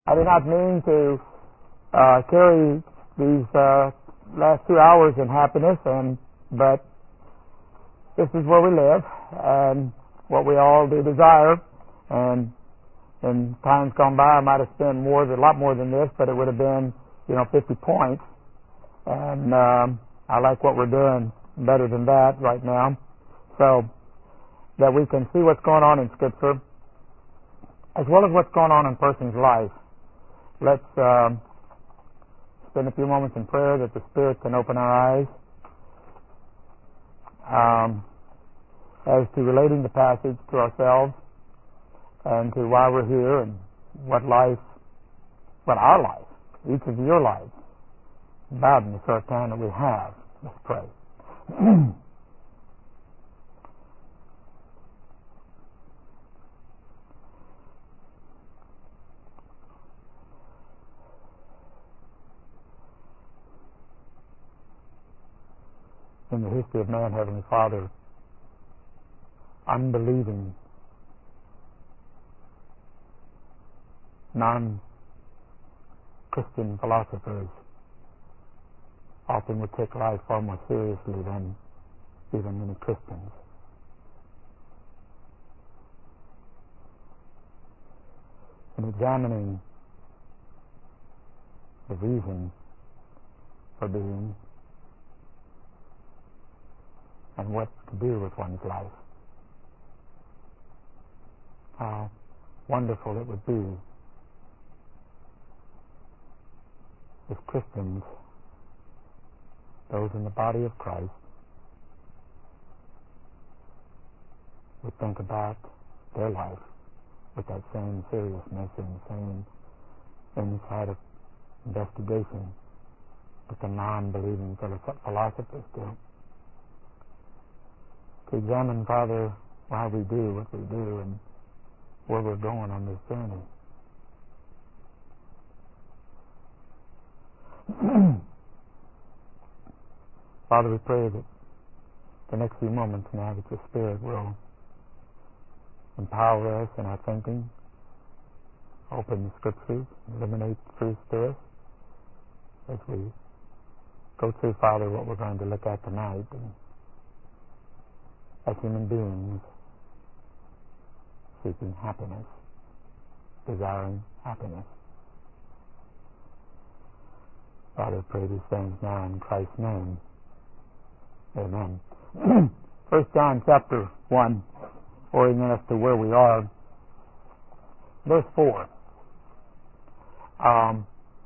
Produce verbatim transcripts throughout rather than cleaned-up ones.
I do not mean to uh, carry these uh, last two hours in happiness, and but this is where we live, and what we all do desire. And in times gone by, I might have spent more, a lot more than this, but it would have been, you know, fifty points. And um, I like what we're doing better than that right now, so that we can see what's going on in Scripture, as well as what's going on in a person's life. Let's uh, spend a few moments in prayer that the Spirit can open our eyes um, as to relating the passage to ourselves and to why we're here and what life, what our life, each of your lives, about in the short time that we have. Let's pray. In the history of man, Heavenly Father, unbelieving, non-Christian philosophers often would take life far more seriously than even many Christians. In examining the reason for being and what to do with one's life, how wonderful it would be if Christians, those in the body of Christ, would think about their life with that same seriousness and the same insight of investigation that the non-believing philosophers do. To examine, Father, why we do what we do and where we're going on this journey. Father, we pray that the next few moments now that your Spirit will empower us in our thinking, open the Scriptures, illuminate truth to us as we go through, Father, what we're going to look at tonight. And as human beings seeking happiness, desiring happiness. Father, I pray these things now in Christ's name. Amen. First John chapter one, orienting us to where we are. Verse four. Um,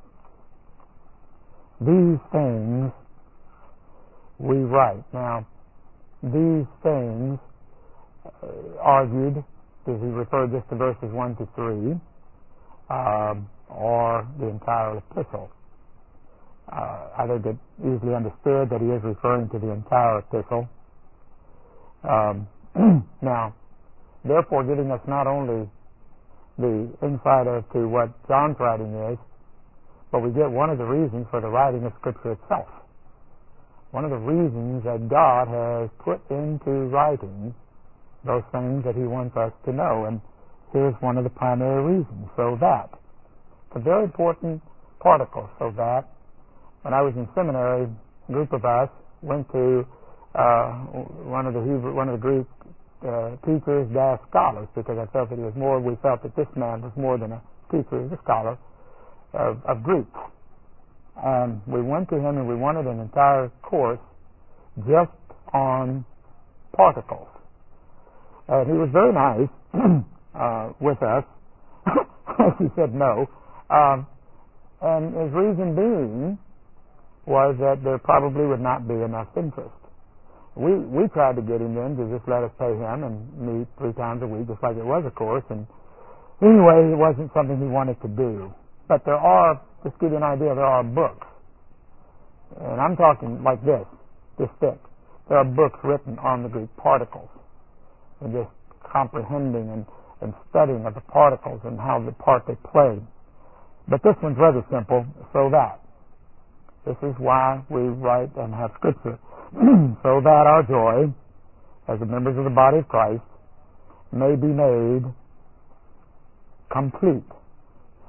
these things we write. Now, these things uh, argued, does he refer just to verses one to three, um, or the entire epistle? Uh, I think it easily understood that he is referring to the entire epistle. Um, now, therefore, giving us not only the insight as to what John's writing is, but we get one of the reasons for the writing of Scripture itself. One of the reasons that God has put into writing those things that he wants us to know, and here's one of the primary reasons. So that, it's a very important particle, so that. When I was in seminary, a group of us went to uh, one of the Hebrew, one of the Greek uh, teachers, dash scholars, because I felt that he was more. We felt that this man was more than a teacher; he was a scholar of, of Greek. And we went to him, and we wanted an entire course just on particles. And he was very nice uh, with us. He said no, um, and his reason being was that there probably would not be enough interest. We we tried to get him then to just let us pay him and meet three times a week, just like it was a course. And anyway, it wasn't something he wanted to do. But there are, just to give you an idea, there are books. And I'm talking like this, this thick. There are books written on the Greek particles, and just comprehending and, and studying of the particles and how the part they play. But this one's rather simple, so that. This is why we write and have Scripture, so that our joy, as the members of the body of Christ, may be made complete.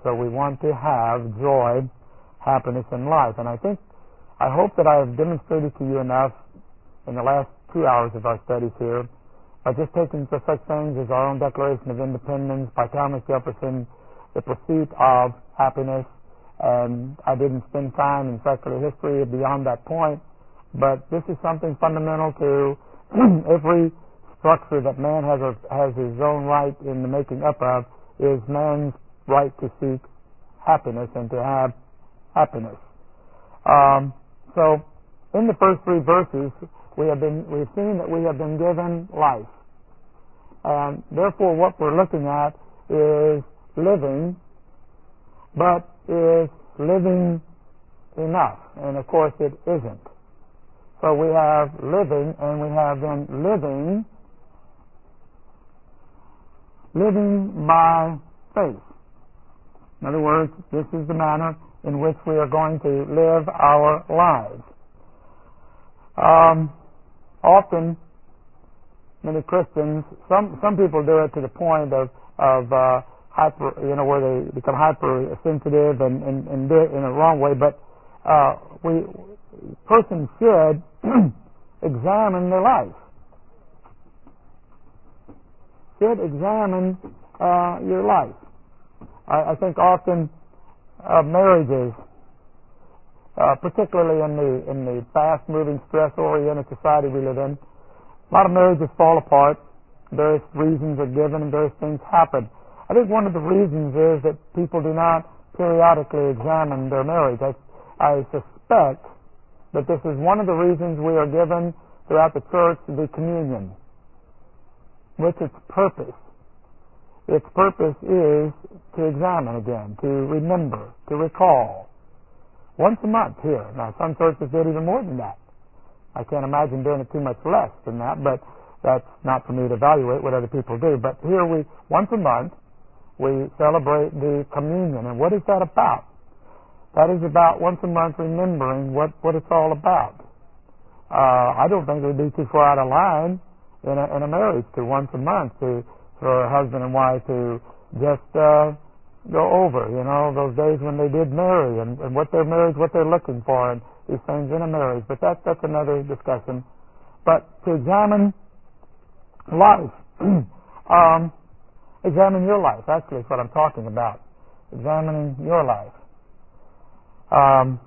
So we want to have joy, happiness in life. And I think, I hope that I have demonstrated to you enough in the last two hours of our studies here, by just taking such things as our own Declaration of Independence by Thomas Jefferson, the pursuit of happiness, and I didn't spend time in secular history beyond that point, but this is something fundamental to every structure that man has a, has his own right in the making up of, is man's right to seek happiness and to have happiness. Um, so, in the first three verses, we have been we've seen that we have been given life, and therefore, what we're looking at is living, but is living enough? And of course, it isn't. So we have living, and we have then living, living by faith. In other words, this is the manner in which we are going to live our lives. Um, often, many Christians, some some people do it to the point of of uh, hyper, you know, where they become hypersensitive and and, and do it in a wrong way. But uh, we persons should examine their life. Should examine uh, your life. I, I think often uh, marriages, uh, particularly in the in the fast-moving, stress-oriented society we live in, a lot of marriages fall apart. Various reasons are given and various things happen. I think one of the reasons is that people do not periodically examine their marriage. I, I suspect that this is one of the reasons we are given throughout the church the communion. What's its purpose? Its purpose is to examine again, to remember, to recall. Once a month here. Now, some churches did even more than that. I can't imagine doing it too much less than that, but that's not for me to evaluate what other people do. But here we, once a month, we celebrate the communion. And what is that about? That is about once a month remembering what, what it's all about. Uh, I don't think it would be too far out of line in a, in a marriage to once a month to for a husband and wife to just uh, go over, you know, those days when they did marry and, and what their marriage, what they're looking for, and these things in a marriage. But that, that's another discussion. But to examine life, um, examine your life. Actually, is what I'm talking about. Examining your life. Um,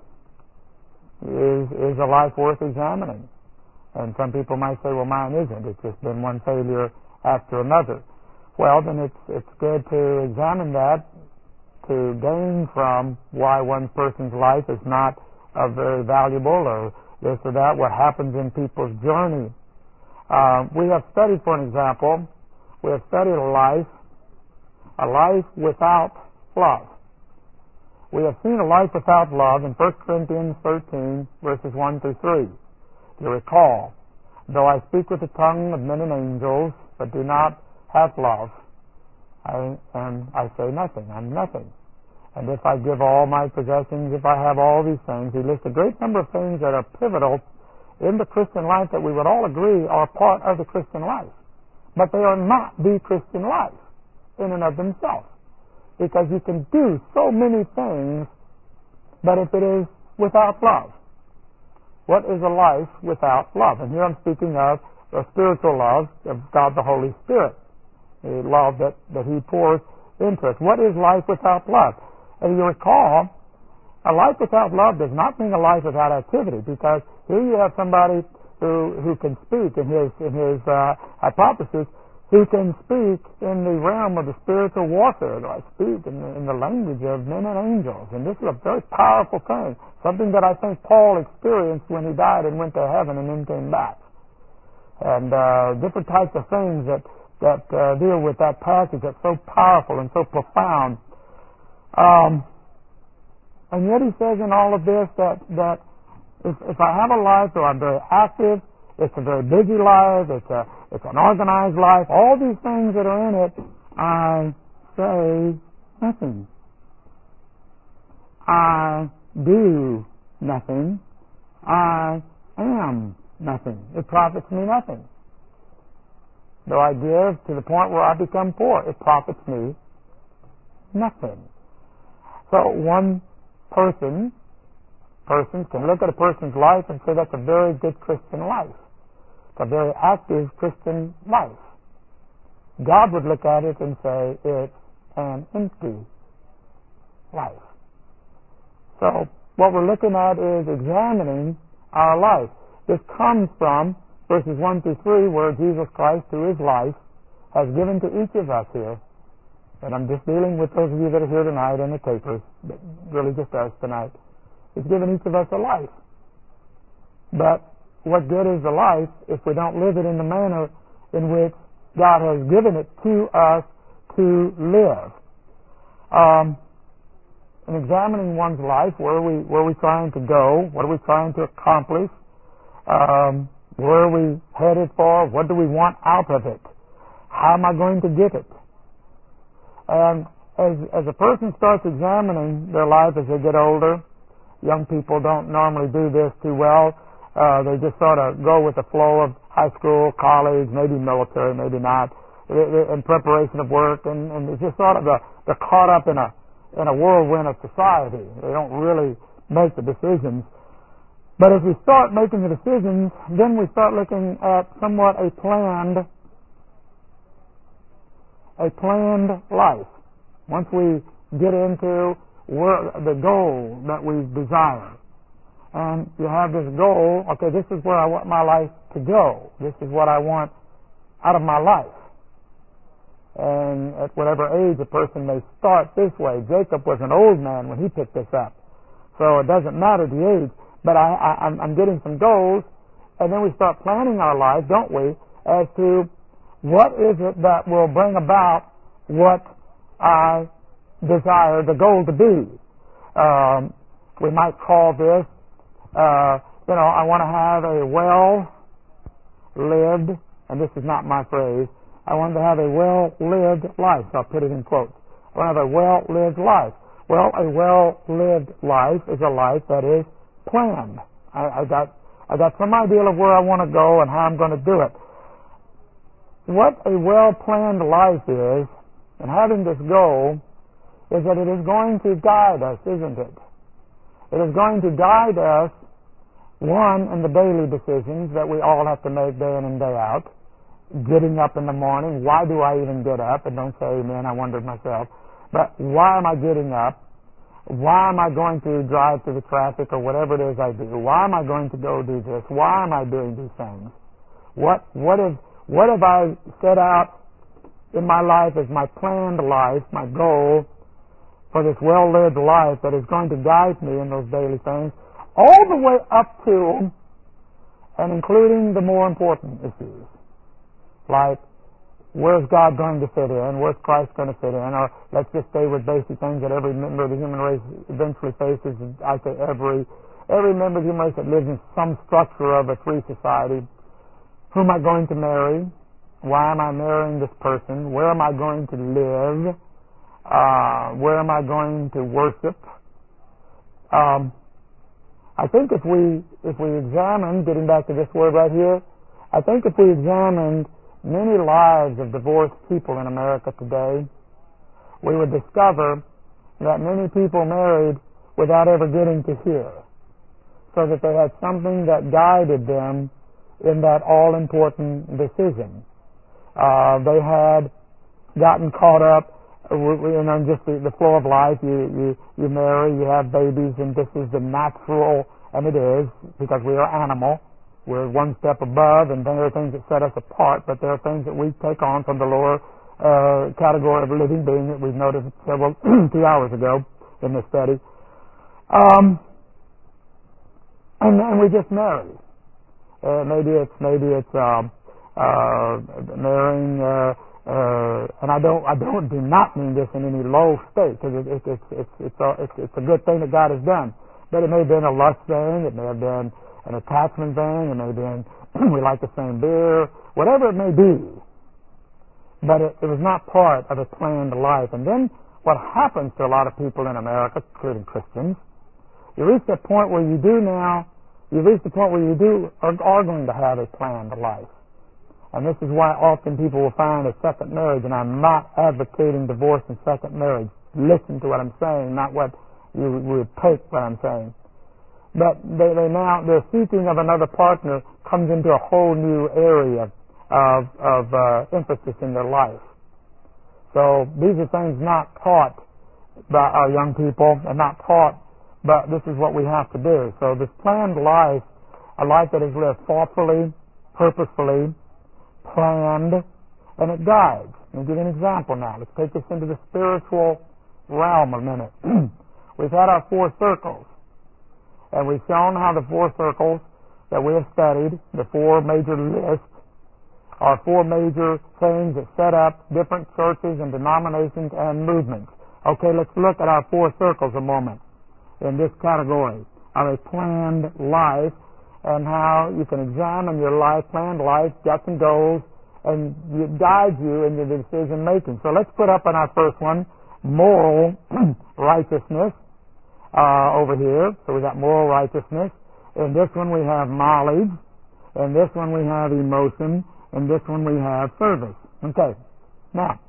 is is a life worth examining? And some people might say, well, mine isn't. It's just been one failure after another. Well, then it's it's good to examine that to gain from why one person's life is not uh, very valuable or this or that, what happens in people's journey. Uh, we have studied, for an example, we have studied a life, a life without love. We have seen a life without love in First Corinthians thirteen, verses one through three. You recall, though I speak with the tongue of men and angels, but do not have love, I am, I say nothing. I'm nothing. And if I give all my possessions, if I have all these things, he lists a great number of things that are pivotal in the Christian life that we would all agree are part of the Christian life. But they are not the Christian life in and of themselves. Because you can do so many things, but if it is without love. What is a life without love? And here I'm speaking of the spiritual love of God the Holy Spirit, the love that, that He pours into us. What is life without love? And you recall, a life without love does not mean a life without activity, because here you have somebody who who can speak in his in his uh, hypothesis, who can speak in the realm of the spiritual warfare, like speak in the, in the language of men and angels. And this is a very powerful thing, something that I think Paul experienced when he died and went to heaven and then came back. And uh, different types of things that that uh, deal with that passage that's so powerful and so profound. Um, and yet he says in all of this that that if, if I have a life where I'm very active, it's a very busy life, it's a it's an organized life, all these things that are in it, I say nothing. I do nothing. I am nothing. It profits me nothing. Though I give to the point where I become poor, it profits me nothing. So one person, persons can look at a person's life and say that's a very good Christian life. It's a very active Christian life. God would look at it and say it's an empty life. So what we're looking at is examining our life. This comes from verses one through three, where Jesus Christ, through His life, has given to each of us here, and I'm just dealing with those of you that are here tonight and the tapers, but really just us tonight. He's given each of us a life. But what good is the life if we don't live it in the manner in which God has given it to us to live? Um, in examining one's life, where are we where are we trying to go? What are we trying to accomplish? Um, where are we headed for? What do we want out of it? How am I going to get it? And as as a person starts examining their life as they get older, young people don't normally do this too well. Uh, they just sort of go with the flow of high school, college, maybe military, maybe not, in preparation of work, and, and it's just sort of the, they're caught up in a in a whirlwind of society. They don't really make the decisions. But as we start making the decisions, then we start looking at somewhat a planned a planned life. Once we get into where, the goal that we desire, and you have this goal, okay, this is where I want my life to go. This is what I want out of my life. And at whatever age a person may start this way. Jacob was an old man when he picked this up, so it doesn't matter the age. But I, I, I'm, I'm getting some goals, and then we start planning our life, don't we, as to what is it that will bring about what I desire the goal to be. Um, we might call this, uh, you know, I want to have a well-lived, and this is not my phrase, I want to have a well-lived life. So I'll put it in quotes. I want to have a well-lived life. Well, a well-lived life is a life that is planned. I, I got I got some idea of where I want to go and how I'm going to do it. What a well-planned life is, and having this goal, is that it is going to guide us, isn't it? It is going to guide us, one, in the daily decisions that we all have to make day in and day out. Getting up in the morning, why do I even get up? And don't say amen, I wondered myself. But why am I getting up? Why am I going to drive through the traffic or whatever it is I do? Why am I going to go do this? Why am I doing these things? What what is what have I set out in my life as my planned life, my goal for this well-lived life that is going to guide me in those daily things, all the way up to and including the more important issues, like where's God going to fit in? Where's Christ going to fit in? Or let's just stay with basic things that every member of the human race eventually faces. I say every every member of the human race that lives in some structure of a free society. Who am I going to marry? Why am I marrying this person? Where am I going to live? Uh, where am I going to worship? Um, I think if we if we examine, getting back to this word right here, I think if we examined many lives of divorced people in America today, we would discover that many people married without ever getting to hear, so that they had something that guided them in that all-important decision. Uh, they had gotten caught up in just the, the flow of life. You, you, you marry, you have babies, and this is the natural, and it is, because we are animal. We're one step above, and there are things that set us apart, but there are things that we take on from the lower uh, category of living being that we've noticed several two hours ago in this study. Um, and, and we just marry. Uh, maybe it's maybe it's uh, uh, marrying, uh, uh, and I don't I don't do not mean this in any low state, because it, it, it's it's it's a, it's it's a good thing that God has done. But it may have been a lust thing, it may have been an attachment thing, it may have been we like the same beer, whatever it may be. But it, it was not part of a planned life. And then what happens to a lot of people in America, including Christians, you reach that point where you do now. You reach the point where you do are, are going to have a planned life. And this is why often people will find a second marriage, and I'm not advocating divorce and second marriage. listen to what I'm saying, not what you would take what I'm saying. But they, they now, their seeking of another partner comes into a whole new area of, of uh, emphasis in their life. So these are things not taught by our young people and not taught, but this is what we have to do. So this planned life, a life that is lived thoughtfully, purposefully, planned, and it guides. Let me give you an example now. Let's take this into the spiritual realm a minute. We've had our four circles, and we've shown how the four circles that we have studied, the four major lists, are four major things that set up different churches and denominations and movements. Okay, let's look at our four circles a moment in this category of a planned life and how you can examine your life, planned life, guts and goals, and it guides you in your decision making. So let's put up on our first one, moral righteousness uh, over here. So we got moral righteousness. In this one we have knowledge. In this one we have emotion. In this one we have service. Okay. Now,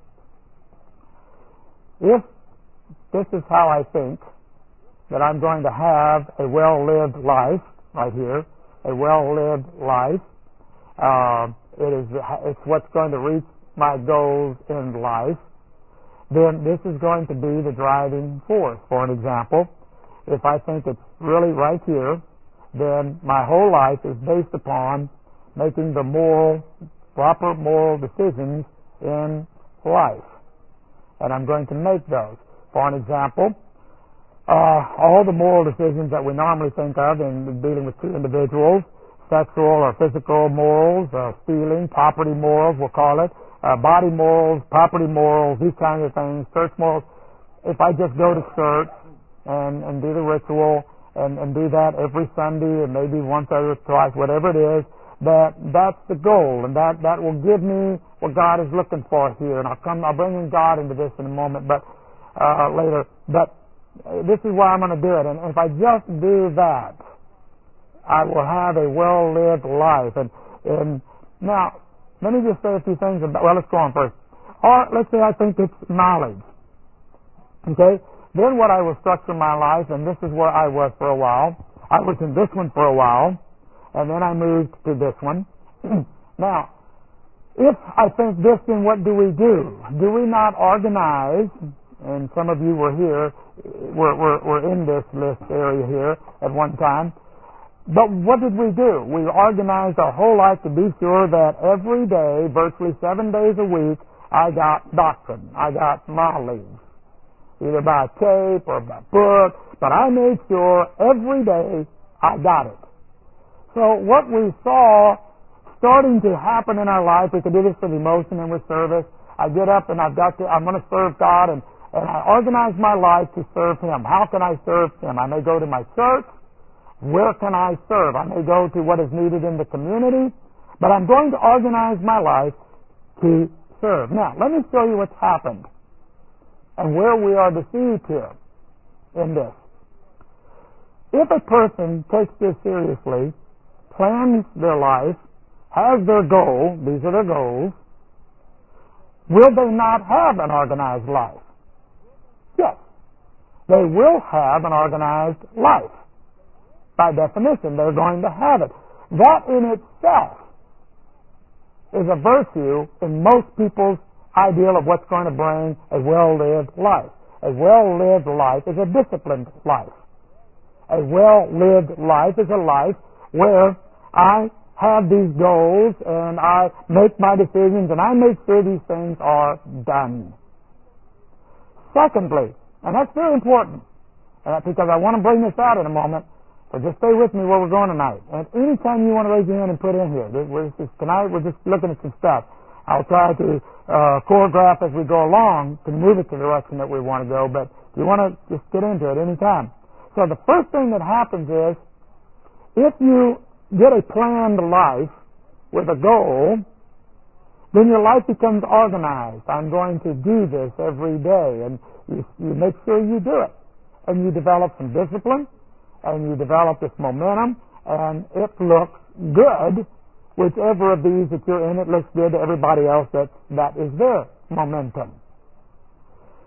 if this is how I think that I'm going to have a well-lived life, right here, a well-lived life, uh, it is it's what's going to reach my goals in life, then this is going to be the driving force. For an example, if I think it's really right here, then my whole life is based upon making the moral, proper moral decisions in life. And I'm going to make those. For an example, uh, all the moral decisions that we normally think of in dealing with two individuals, sexual or physical morals, uh, stealing, property morals, we'll call it, uh, body morals, property morals, these kinds of things, church morals. If I just go to church and, and do the ritual and, and do that every Sunday and maybe once or twice, whatever it is, that that's the goal, and that, that will give me what God is looking for here. And I'll come, I'll bring in God into this in a moment, but uh, later. But this is why I'm going to do it. And if I just do that, I will have a well-lived life. And, and now, let me just say a few things about. Well, let's go on first. Or let's say I think it's knowledge. Okay. Then what I will structure my life, and this is where I was for a while. I was in this one for a while. And then I moved to this one. Now, if I think this, then what do we do? Do we not organize, and some of you were here, were, were, were in this list area here at one time, but what did we do? We organized our whole life to be sure that every day, virtually seven days a week, I got doctrine, I got knowledge, either by tape or by book, but I made sure every day I got it. So what we saw starting to happen in our life, we could do this with emotion and with service. I get up and I've got to, I'm going to serve God, and, and I organize my life to serve Him. How can I serve Him? I may go to my church. Where can I serve? I may go to what is needed in the community, but I'm going to organize my life to serve. Now, let me show you what's happened and where we are deceived here in this. If a person takes this seriously, plans their life, has their goal, these are their goals, will they not have an organized life? Yes. They will have an organized life. By definition, they're going to have it. That in itself is a virtue in most people's ideal of what's going to bring a well-lived life. A well-lived life is a disciplined life. A well-lived life is a life where I have these goals and I make my decisions and I make sure these things are done. Secondly, and that's very important, uh, because I want to bring this out in a moment, so just stay with me where we're going tonight. And anytime you want to raise your hand and put in here, we're just, tonight we're just looking at some stuff. I'll try to uh, choreograph as we go along to move it to the direction that we want to go, but you want to just get into it any time. So the first thing that happens is, if you get a planned life with a goal, then your life becomes organized. I'm going to do this every day, and you, you make sure you do it. And you develop some discipline, and you develop this momentum, and it looks good. Whichever of these that you're in, it looks good to everybody else that, that is their momentum.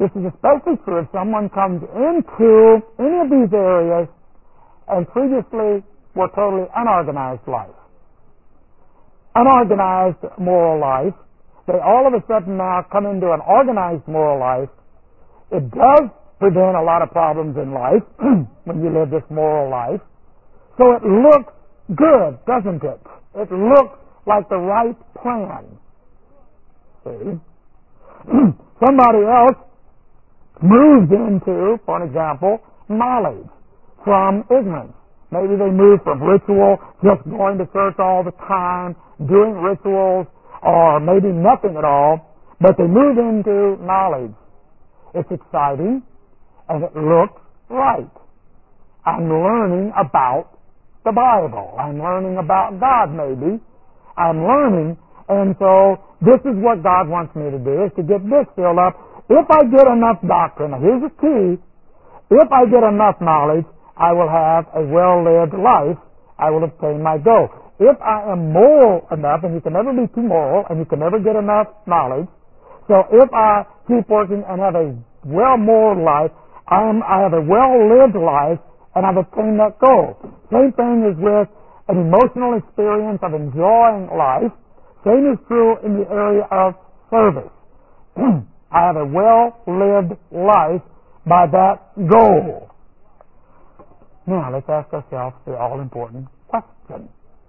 This is especially true if someone comes into any of these areas and previously were totally unorganized life. Unorganized moral life. They all of a sudden now come into an organized moral life. It does prevent a lot of problems in life when you live this moral life. So it looks good, doesn't it? It looks like the right plan. See? Somebody else moves into, for an example, knowledge from ignorance. Maybe they move from ritual, just going to church all the time, doing rituals, or maybe nothing at all, but they move into knowledge. It's exciting, and it looks right. I'm learning about the Bible. I'm learning about God, maybe. I'm learning, and so this is what God wants me to do, is to get this filled up. If I get enough doctrine, now here's the key, if I get enough knowledge, I will have a well-lived life. I will obtain my goal. If I am moral enough, and you can never be too moral, and you can never get enough knowledge, so if I keep working and have a well-moral life, I, am, I have a well-lived life, and I've obtained that goal. Same thing is with an emotional experience of enjoying life. Same is true in the area of service. I have a well-lived life by that goal. Now, let's ask ourselves the all-important question.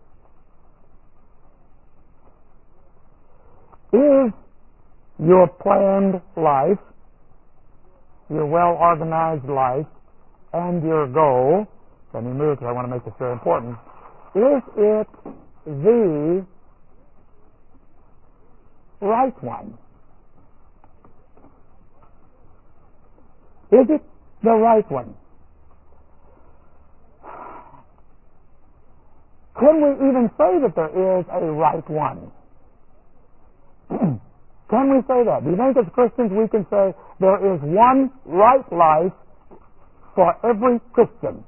Is your planned life, your well-organized life, and your goal, let me move because I want to make this very important, is it the right one? Is it the right one? Can we even say that there is a right one? Can we say that? Do you think as Christians we can say there is one right life for every Christian?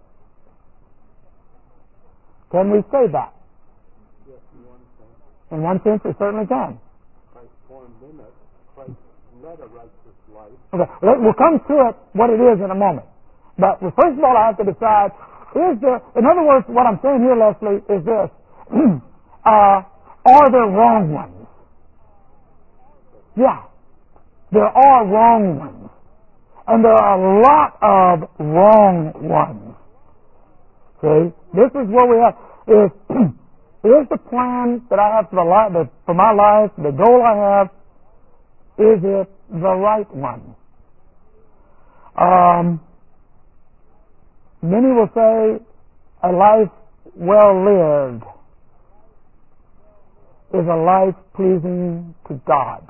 Can we say that? Yes, in one sense. In one sense, we certainly can. Christ formed in us. Christ led a righteous life. Okay, we'll come to it, what it is, in a moment. But first of all, I have to decide, is there, in other words, what I'm saying here, Leslie, is this. uh, are there wrong ones? Yeah. There are wrong ones. And there are a lot of wrong ones. See? This is what we have. Is, is the plan that I have for, the life, the, for my life, the goal I have, is it the right one? Um, many will say a life well lived is a life pleasing to God.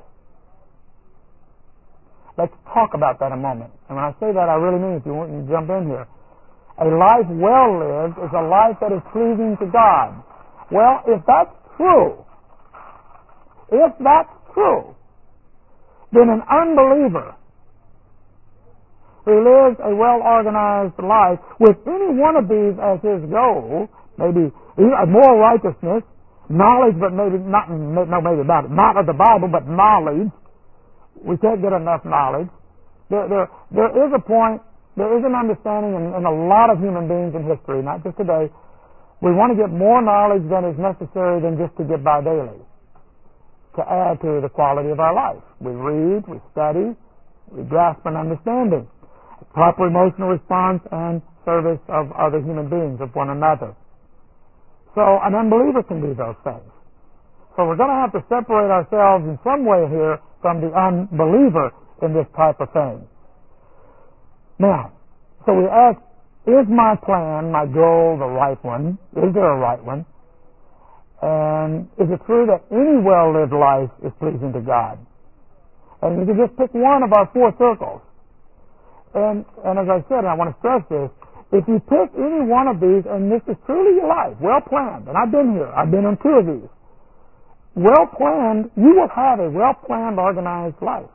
Let's talk about that a moment. And when I say that, I really mean, if you want to jump in here. A life well lived is a life that is pleasing to God. Well, if that's true, if that's true, then an unbeliever who lives a well-organized life with any one of these as his goal, maybe moral righteousness, knowledge, but maybe not, no, maybe about it, not of the Bible, but knowledge. We can't get enough knowledge. There, there, there is a point, there is an understanding in, in a lot of human beings in history, not just today. We want to get more knowledge than is necessary than just to get by daily, to add to the quality of our life. We read, we study, we grasp an understanding, proper emotional response, and service of other human beings, of one another. So an unbeliever can do those things. So we're going to have to separate ourselves in some way here from the unbeliever in this type of thing. Now, so we ask, is my plan, my goal, the right one? Is there a right one? And is it true that any well-lived life is pleasing to God? And you can just pick one of our four circles. And, and as I said, and I want to stress this, if you pick any one of these, and this is truly your life, well planned, and I've been here, I've been on two of these, well planned, you will have a well planned, organized life.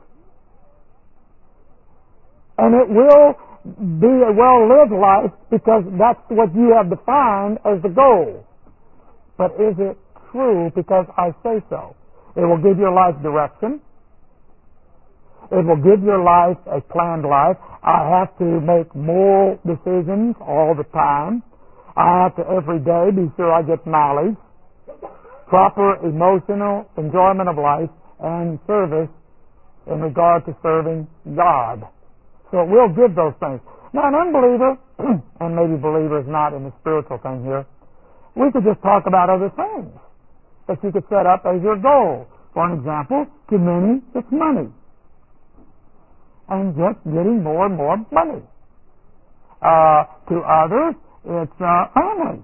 And it will be a well lived life because that's what you have defined as the goal. But is it true because I say so? It will give your life direction. It will give your life a planned life. I have to make moral decisions all the time. I have to every day be sure I get knowledge, proper emotional enjoyment of life, and service in regard to serving God. So it will give those things. Now, an unbeliever, and maybe believer is not in the spiritual thing here, we could just talk about other things that you could set up as your goal. For an example, to many, it's money. And just getting more and more money. Uh, to others, it's uh, family.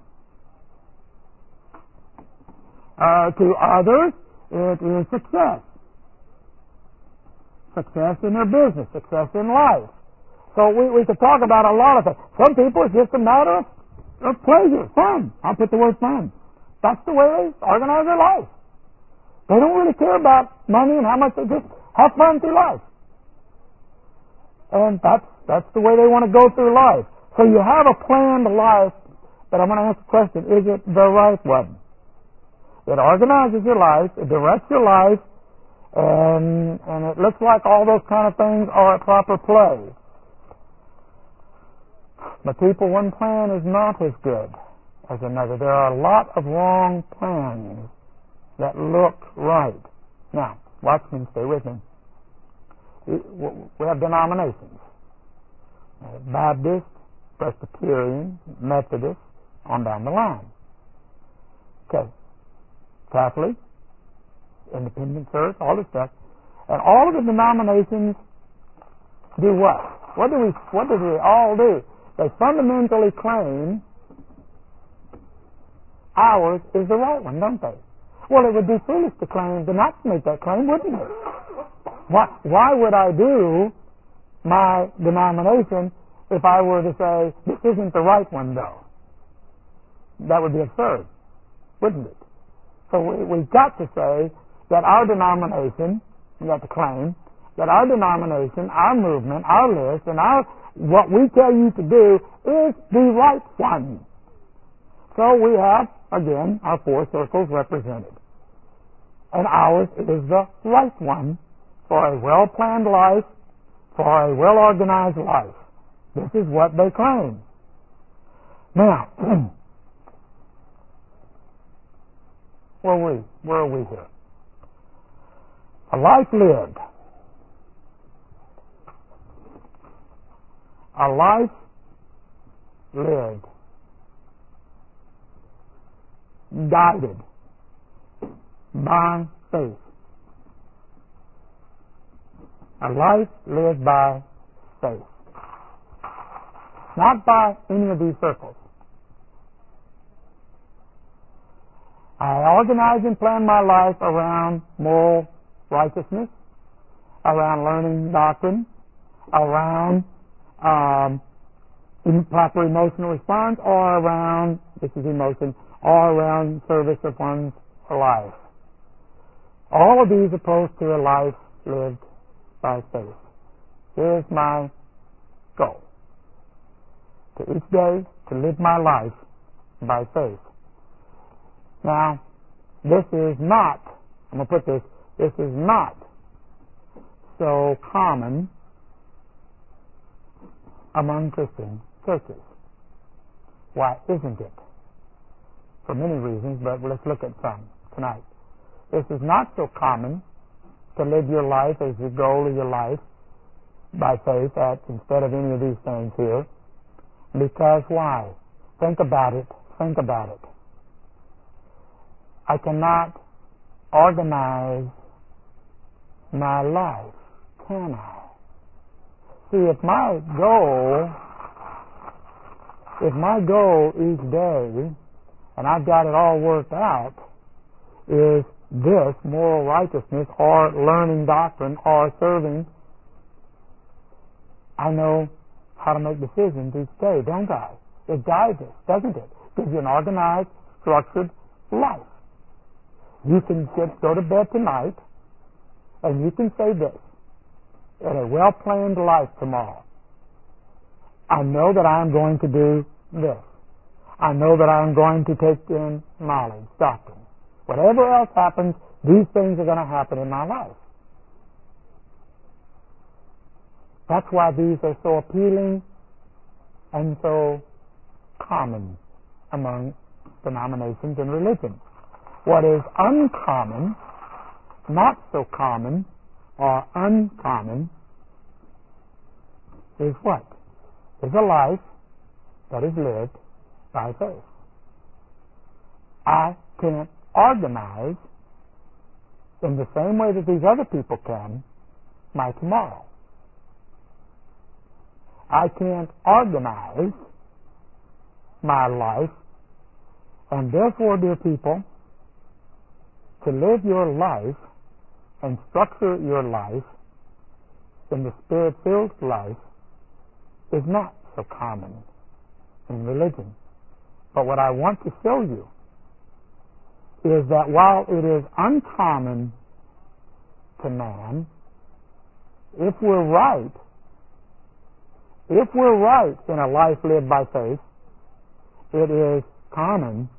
Uh, to others, it is success. Success in their business, success in life. So we, we could talk about a lot of things. Some people, it's just a matter of, of pleasure, fun. I'll put the word fun. That's the way they organize their life. They don't really care about money and how much they just have fun through life. And that's, that's the way they want to go through life. So you have a planned life, but I'm going to ask the question, is it the right one? It organizes your life, it directs your life, and, and it looks like all those kind of things are at proper play. But people, one plan is not as good as another. There are a lot of wrong plans that look right. Now, watch me, stay with me. We have denominations. Baptist, Presbyterian, Methodist, on down the line. Okay. Catholic, Independent Church, all this stuff. And all of the denominations do what? What do we, what do they all do? They fundamentally claim ours is the right one, don't they? Well, it would be foolish to claim, to not make that claim, wouldn't it? Why, why would I do my denomination if I were to say, this isn't the right one, though? That would be absurd, wouldn't it? So we, we've got to say that our denomination, we have to claim, that our denomination, our movement, our list, and our what we tell you to do is the right one. So we have, again, our four circles represented. And ours is the right one for a well-planned life, for a well-organized life. This is what they claim. Now, where are we? Where are we here? A life lived. A life lived. Guided by faith. A life lived by faith. Not by any of these circles. I organize and plan my life around moral righteousness, around learning doctrine, around um, proper emotional response, or around, this is emotion, or around service of one's life. All of these opposed to a life lived by faith. Here's my goal. To each day, to live my life by faith. Now, this is not, I'm going to put this, this is not so common among Christian churches. Why isn't it? For many reasons, but let's look at some tonight. This is not so common to live your life as the goal of your life by faith at, instead of any of these things here. Because why? Think about it. Think about it. I cannot organize my life, can I? See, if my goal, if my goal each day, and I've got it all worked out, is this, moral righteousness, or learning doctrine, or serving, I know how to make decisions each day, don't I? It guides us, doesn't it? Gives you an organized, structured life. You can get, go to bed tonight, and you can say this, in a well-planned life tomorrow, I know that I am going to do this. I know that I am going to take in knowledge, doctrine. Whatever else happens, these things are going to happen in my life. That's why these are so appealing and so common among denominations and religions. What is uncommon, not so common, or uncommon is what? Is a life that is lived by faith. I can't organize in the same way that these other people can my tomorrow. I can't organize my life, and therefore, dear people, to live your life and structure your life in the Spirit-filled life is not so common in religion. But what I want to show you is that while it is uncommon to man, if we're right, if we're right in a life lived by faith, it is common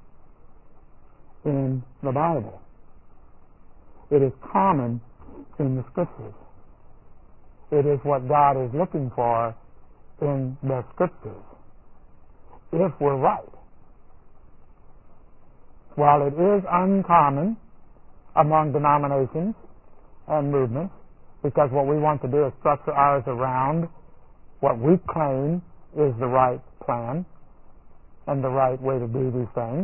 in the Bible. It is common in the Scriptures. It is what God is looking for in the Scriptures, if we're right. While it is uncommon among denominations and movements, because what we want to do is structure ours around what we claim is the right plan and the right way to do these things,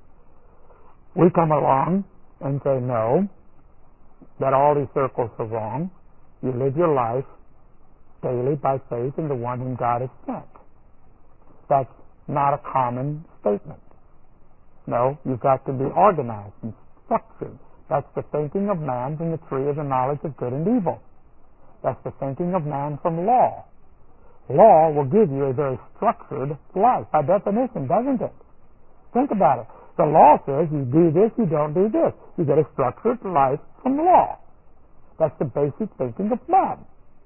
we come along and say, no, that all these circles are wrong. You live your life daily by faith in the one whom God has sent. That's not a common statement. No, you've got to be organized and structured. That's the thinking of man from the tree of the knowledge of good and evil. That's the thinking of man from law. Law will give you a very structured life, by definition, doesn't it? Think about it. The law says you do this, you don't do this. You get a structured life from law. That's the basic thinking of man.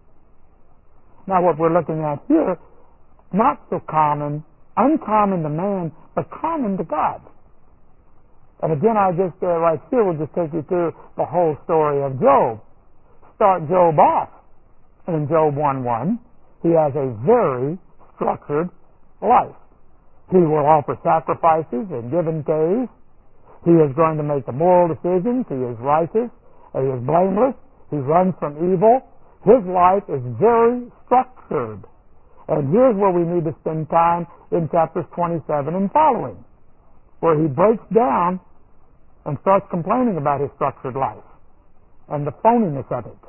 Now what we're looking at here, not so common, uncommon to man, but common to God. And again, I just, uh, right here, will just take you through the whole story of Job. Start Job off in Job one one. He has a very structured life. He will offer sacrifices in given days. He is going to make the moral decisions. He is righteous. He is blameless. He runs from evil. His life is very structured. And here's where we need to spend time in chapters twenty-seven and following, where he breaks down and starts complaining about his structured life and the phoniness of it.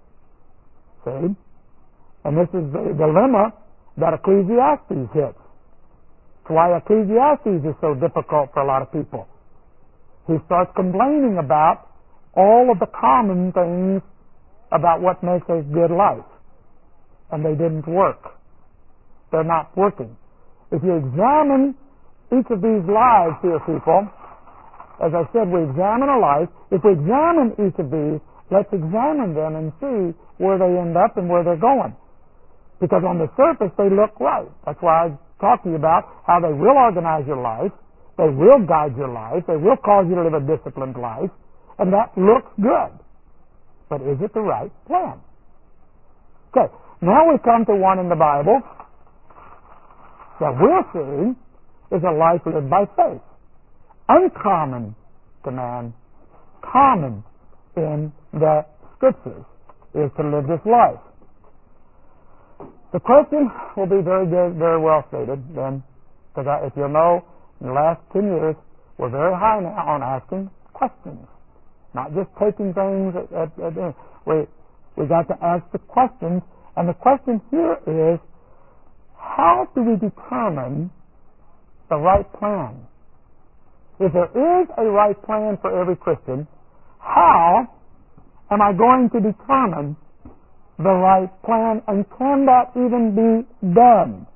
See? And this is the dilemma that Ecclesiastes hits. That's why Ecclesiastes is so difficult for a lot of people. He starts complaining about all of the common things about what makes a good life. And they didn't work. They're not working. If you examine each of these lives here, people, as I said, we examine a life. If we examine each of these, let's examine them and see where they end up and where they're going. Because on the surface, they look right. That's why I talked to you about how they will organize your life, they will guide your life, they will cause you to live a disciplined life, and that looks good. But is it the right plan? Okay, now we come to one in the Bible that we're seeing is a life lived by faith. Uncommon to man, common in the Scriptures, is to live this life. The question will be very good, very well stated then, because if you'll know, in the last ten years, we're very high now on asking questions, not just taking things at, at, at we we got to ask the questions, and the question here is, how do we determine the right plan? If there is a right plan for every Christian, how am I going to determine the right plan, and can that even be done?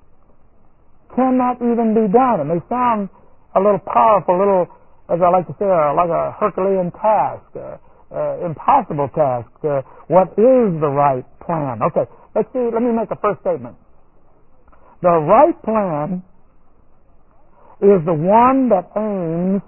Can that even be done? It may sound a little powerful, a little, as I like to say, uh, like a Herculean task, uh, uh, impossible task. Uh, what is the right plan? Okay, let's see, let me make a first statement. The right plan is the one that aims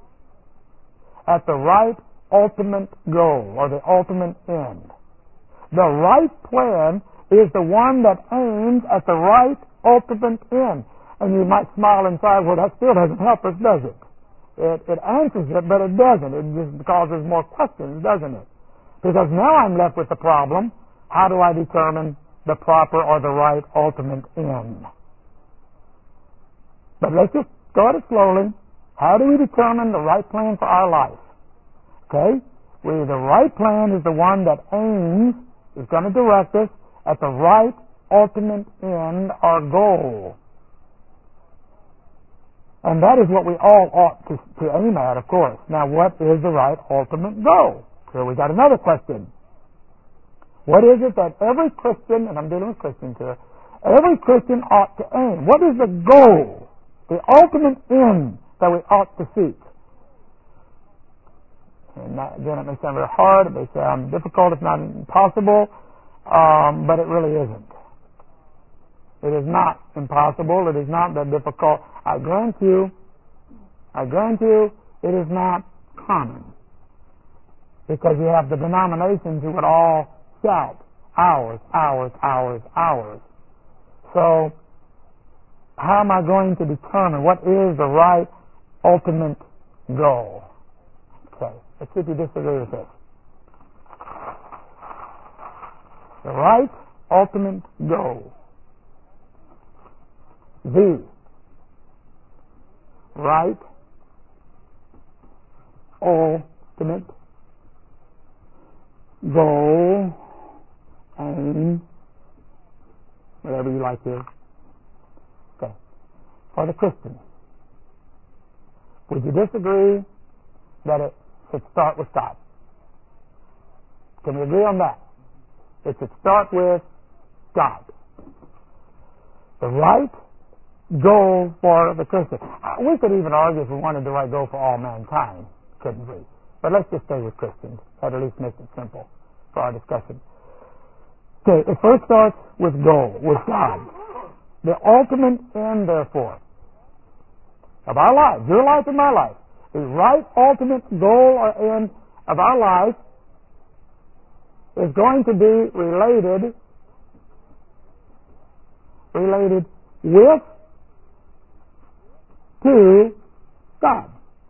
at the right ultimate goal, or the ultimate end. The right plan is the one that aims at the right ultimate end. And you might smile inside, well, that still doesn't help us, does it? It, it answers it, but it doesn't. It just causes more questions, doesn't it? Because now I'm left with the problem, how do I determine the proper or the right ultimate end? But let's just go at it slowly. How do we determine the right plan for our life? Okay? We, the right plan is the one that aims, is going to direct us at the right ultimate end or goal. And that is what we all ought to, to aim at, of course. Now, what is the right ultimate goal? So we got another question. What is it that every Christian, and I'm dealing with Christians here, every Christian ought to aim? What is the goal, the ultimate end that we ought to seek? And that, again, it may sound very hard, it may sound difficult, if not impossible, um, but it really isn't. It is not impossible. It is not that difficult. I grant you, I grant you, it is not common. Because you have the denominations who would all shout, hours, hours, hours, hours. So, how am I going to determine what is the right ultimate goal? Okay, let's see if you disagree with this. The right ultimate goal. The right ultimate goal, aim, whatever you like here. Okay. For the Christian, would you disagree that it should start with God? Can we agree on that? It should start with God. The right goal for the Christian. We could even argue if we wanted the right goal for all mankind, couldn't we? But let's just stay with Christians. That at least makes it simple for our discussion. Okay, it first starts with goal, with God. The ultimate end, therefore, of our life, your life and my life, the right ultimate goal or end of our life is going to be related, related with to God.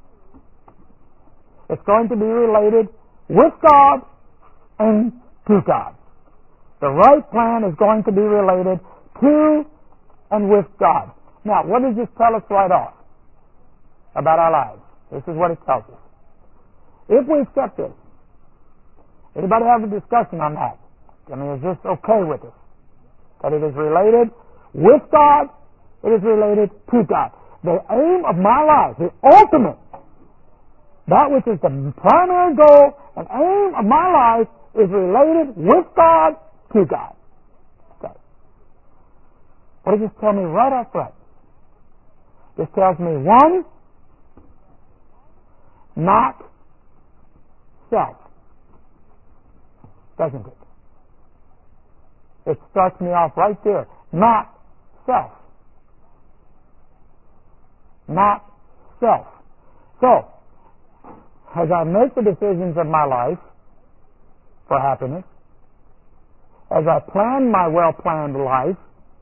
It's going to be related with God and to God. The right plan is going to be related to and with God. Now, what does this tell us right off about our lives? This is what it tells us. If we accept this, anybody have a discussion on that? I mean, is this okay with us? That it is related with God, it is related to God. The aim of my life, the ultimate, that which is the primary goal and aim of my life is related with God to God. Okay. What does this tell me right off front? This tells me, one, not self. Doesn't it? It starts me off right there. Not self. Not self. So, as I make the decisions of my life for happiness, as I plan my well-planned life,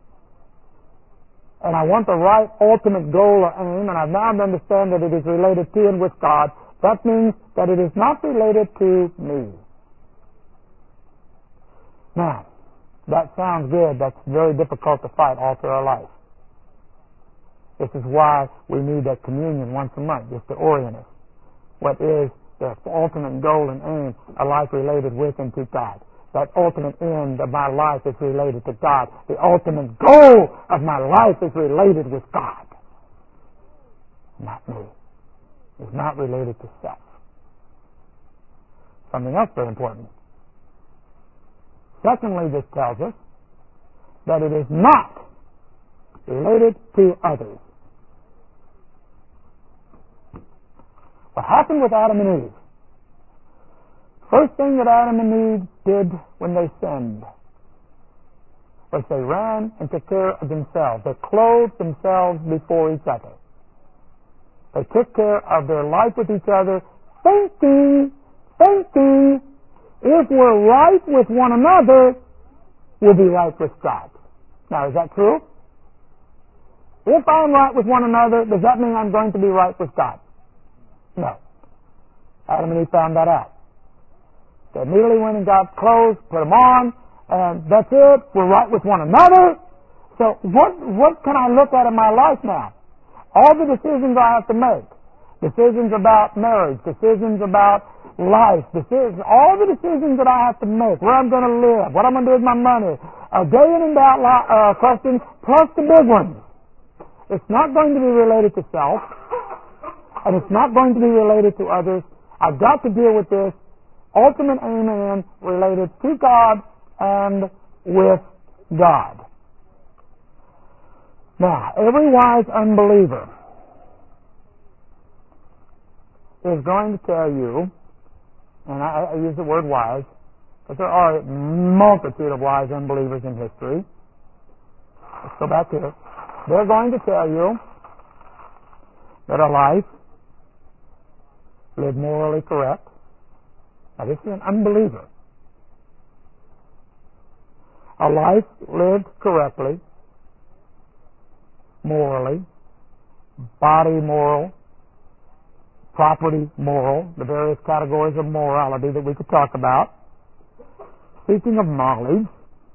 and I want the right ultimate goal or aim, and I now understand that it is related to and with God, that means that it is not related to me. Now, that sounds good. That's very difficult to fight all through our life. This is why we need that communion once a month, just to orient us. What is the ultimate goal and aim, a life related with and to God? That ultimate end of my life is related to God. The ultimate goal of my life is related with God. Not me. It's not related to self. Something else very important. Secondly, this tells us that it is not related to others. What happened with Adam and Eve? First thing that Adam and Eve did when they sinned was they ran and took care of themselves. They clothed themselves before each other. They took care of their life with each other, thinking, thinking if we're right with one another, we'll be right with God. Now, is that true? If I'm right with one another, does that mean I'm going to be right with God? No. Adam and Eve found that out. They immediately went and got clothes, put them on, and that's it. We're right with one another. So what what can I look at in my life now? All the decisions I have to make, decisions about marriage, decisions about life, decisions, all the decisions that I have to make, where I'm going to live, what I'm going to do with my money, a day in and out uh, questions, plus the big ones. It's not going to be related to self, and it's not going to be related to others. I've got to deal with this ultimate aim and end related to God and with God. Now, every wise unbeliever is going to tell you, and I, I use the word wise, but there are a multitude of wise unbelievers in history. Let's go back here. They're going to tell you that a life lived morally correct. Now, this is an unbeliever. A life lived correctly, morally, body moral, property moral, the various categories of morality that we could talk about, seeking of knowledge,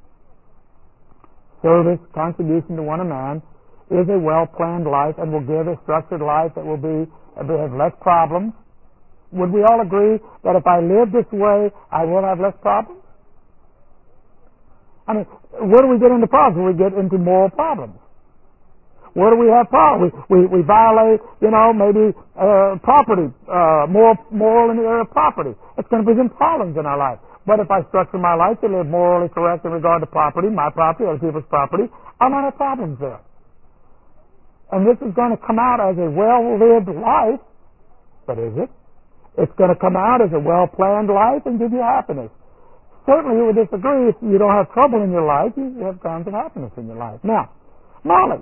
service, contribution to one a man, is a well-planned life and will give a structured life that will be will have less problems. Would we all agree that if I live this way, I will have less problems? I mean, where do we get into problems? We get into moral problems. Where do we have problems? We, we, we violate, you know, maybe uh, property, uh, moral, moral in the area of property. It's going to present problems in our life. But if I structure my life to live morally correct in regard to property, my property, other people's property, I'm not have problems there. And this is going to come out as a well-lived life, but is it? It's going to come out as a well-planned life and give you happiness. Certainly you would disagree if you don't have trouble in your life, you have times of happiness in your life. Now, knowledge.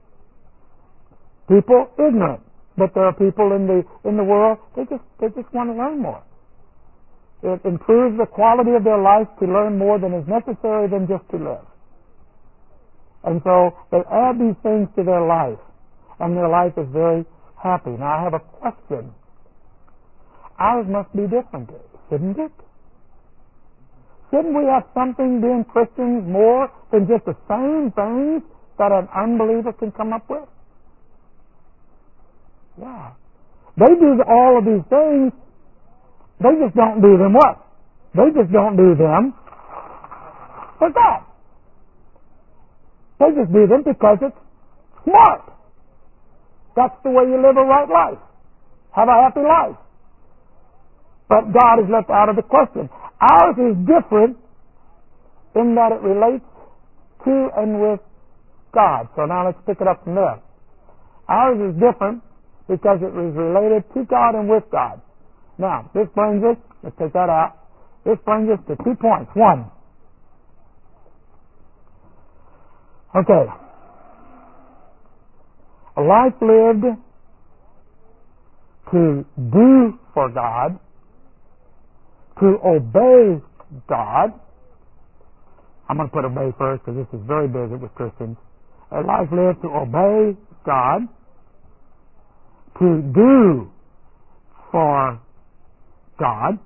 People ignorant, but there are people in the in the world, they just they just want to learn more. It improves the quality of their life to learn more than is necessary than just to live. And so they add these things to their life, and their life is very happy. Now I have a question. Ours must be different, shouldn't it? Shouldn't we have something, being Christians, more than just the same things that an unbeliever can come up with? Yeah. They do all of these things, they just don't do them what? They just don't do them for God. They just do them because it's smart. That's the way you live a right life. Have a happy life. But God is left out of the question. Ours is different in that it relates to and with God. So now let's pick it up from there. Ours is different because it was related to God and with God. Now, this brings us, let's take that out, this brings us to two points. One, okay, a life lived to do for God, to obey God. I'm going to put obey first because this is very busy with Christians. A life lived to obey God, to do for God.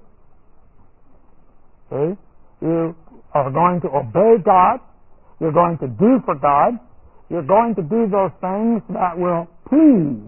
See? You are going to obey God. You're going to do for God. You're going to do those things that will please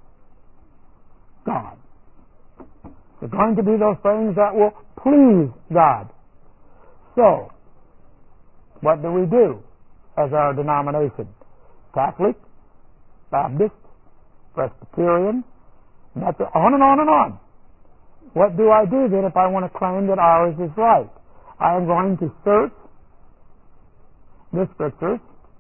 God. You're going to do those things that will please God. So, what do we do as our denomination? Catholic, Baptist, Presbyterian, Methodist, on and on and on. What do I do then if I want to claim that ours is right? I am going to search the Scriptures.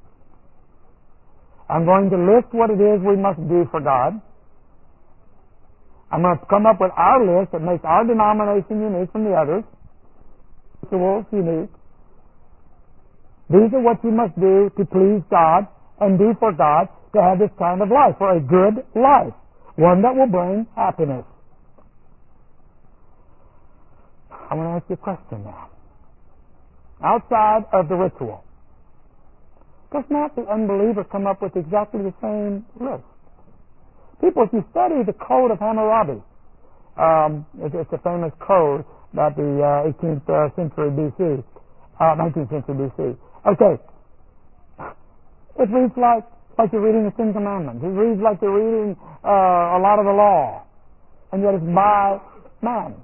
I'm going to list what it is we must do for God. I'm going to come up with our list that makes our denomination unique from the others. The world's unique. These are what you must do to please God and do for God to have this kind of life, for a good life, one that will bring happiness. I want to ask you a question now. Outside of the ritual, does not the unbeliever come up with exactly the same list? People, if you study the Code of Hammurabi, um, it's, it's a famous code about the uh, eighteenth uh, century B C, uh, nineteenth century B C. Okay, it reads like like you're reading the Ten Commandments. It reads like you're reading uh, a lot of the law, and yet it's by man.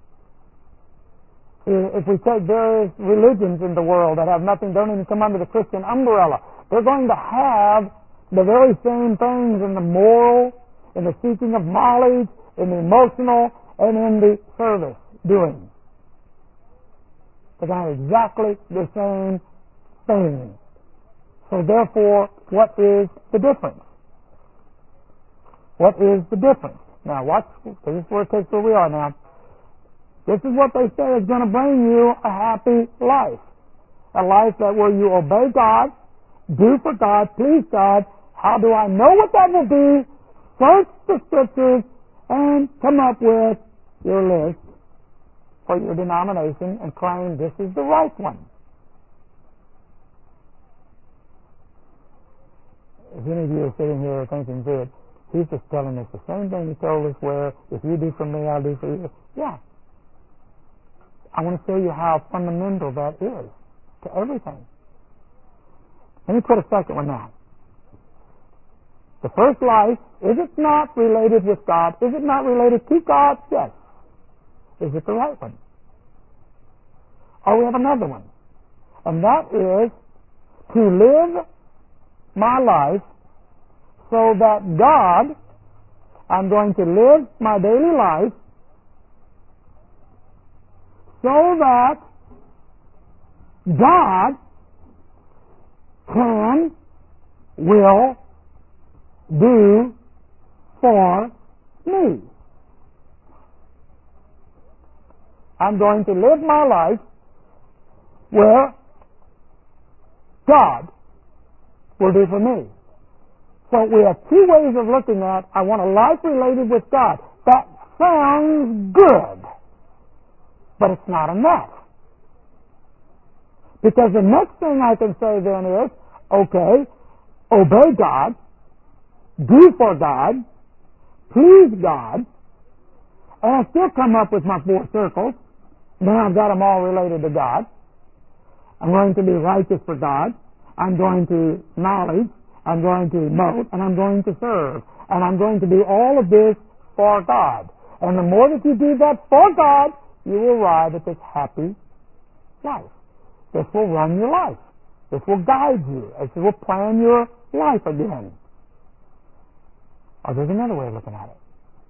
If we take various religions in the world that have nothing, don't even come under the Christian umbrella, they're going to have the very same things in the moral, in the seeking of knowledge, in the emotional, and in the service doing. They're going to have exactly the same thing. So therefore, what is the difference? What is the difference? Now watch, this is where it takes where we are now. This is what they say is going to bring you a happy life. A life that where you obey God, do for God, please God. How do I know what that will be? Search the Scriptures and come up with your list for your denomination and claim this is the right one. If any of you are sitting here thinking, good, he's just telling us the same thing he told us where if you do for me, I'll do for you. Yeah. I want to show you how fundamental that is to everything. Let me put a second one now. The first life, is it not related with God? Is it not related to God? Yes. Is it the right one? Or we have another one. And that is to live my life so that God, I'm going to live my daily life so that God can, will, do for me. I'm going to live my life where God will do for me. So we have two ways of looking at, I want a life related with God. That sounds good. But it's not enough. Because the next thing I can say then is, okay, obey God, do for God, please God, and I still come up with my four circles. Now I've got them all related to God. I'm going to be righteous for God. I'm going to knowledge. I'm going to emote. And I'm going to serve. And I'm going to do all of this for God. And the more that you do that for God, you will arrive at this happy life. This will run your life. This will guide you. This will plan your life again. Or there's another way of looking at it.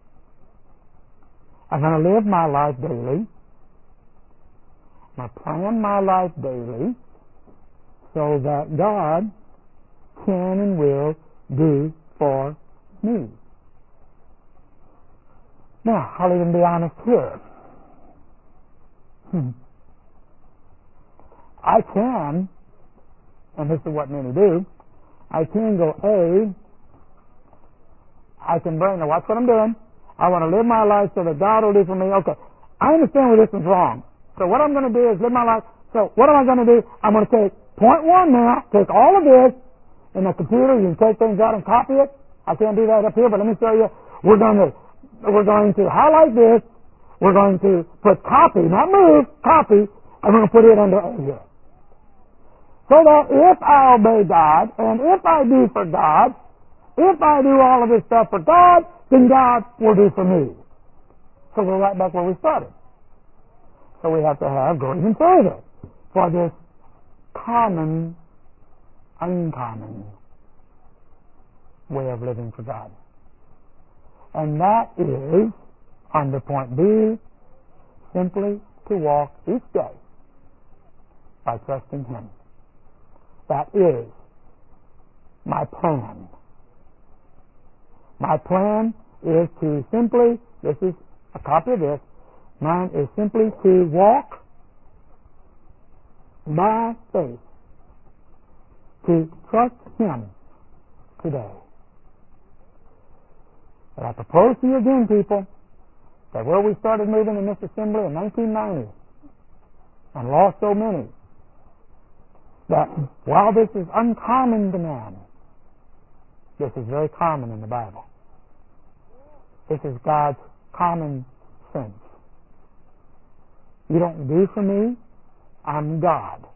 I'm going to live my life daily. I'm going to plan my life daily so that God can and will do for me. Now, I'll even be honest here. Hmm. I can, and this is what many do, I can go A, I can bring, now watch what I'm doing. I want to live my life so that God will do for me. Okay, I understand where this is wrong. So what I'm going to do is live my life. So what am I going to do? I'm going to take point one now, take all of this in the computer. You can take things out and copy it. I can't do that up here, but let me show you. We're going to, we're going to highlight this. We're going to put copy, not move, copy. I'm going to put it under A here. So that if I obey God, and if I do for God, if I do all of this stuff for God, then God will do for me. So we're right back where we started. So we have to have, go even further, for this common, uncommon way of living for God. And that is, under point B, simply to walk each day by trusting Him. That is my plan. My plan is to simply, this is a copy of this, mine is simply to walk by faith, to trust Him today. But I propose to you again, people, that where we started moving in this assembly in nineteen ninety, and lost so many that while this is uncommon to man, this is very common in the Bible. This is God's common sense. You don't do for me, I'm God.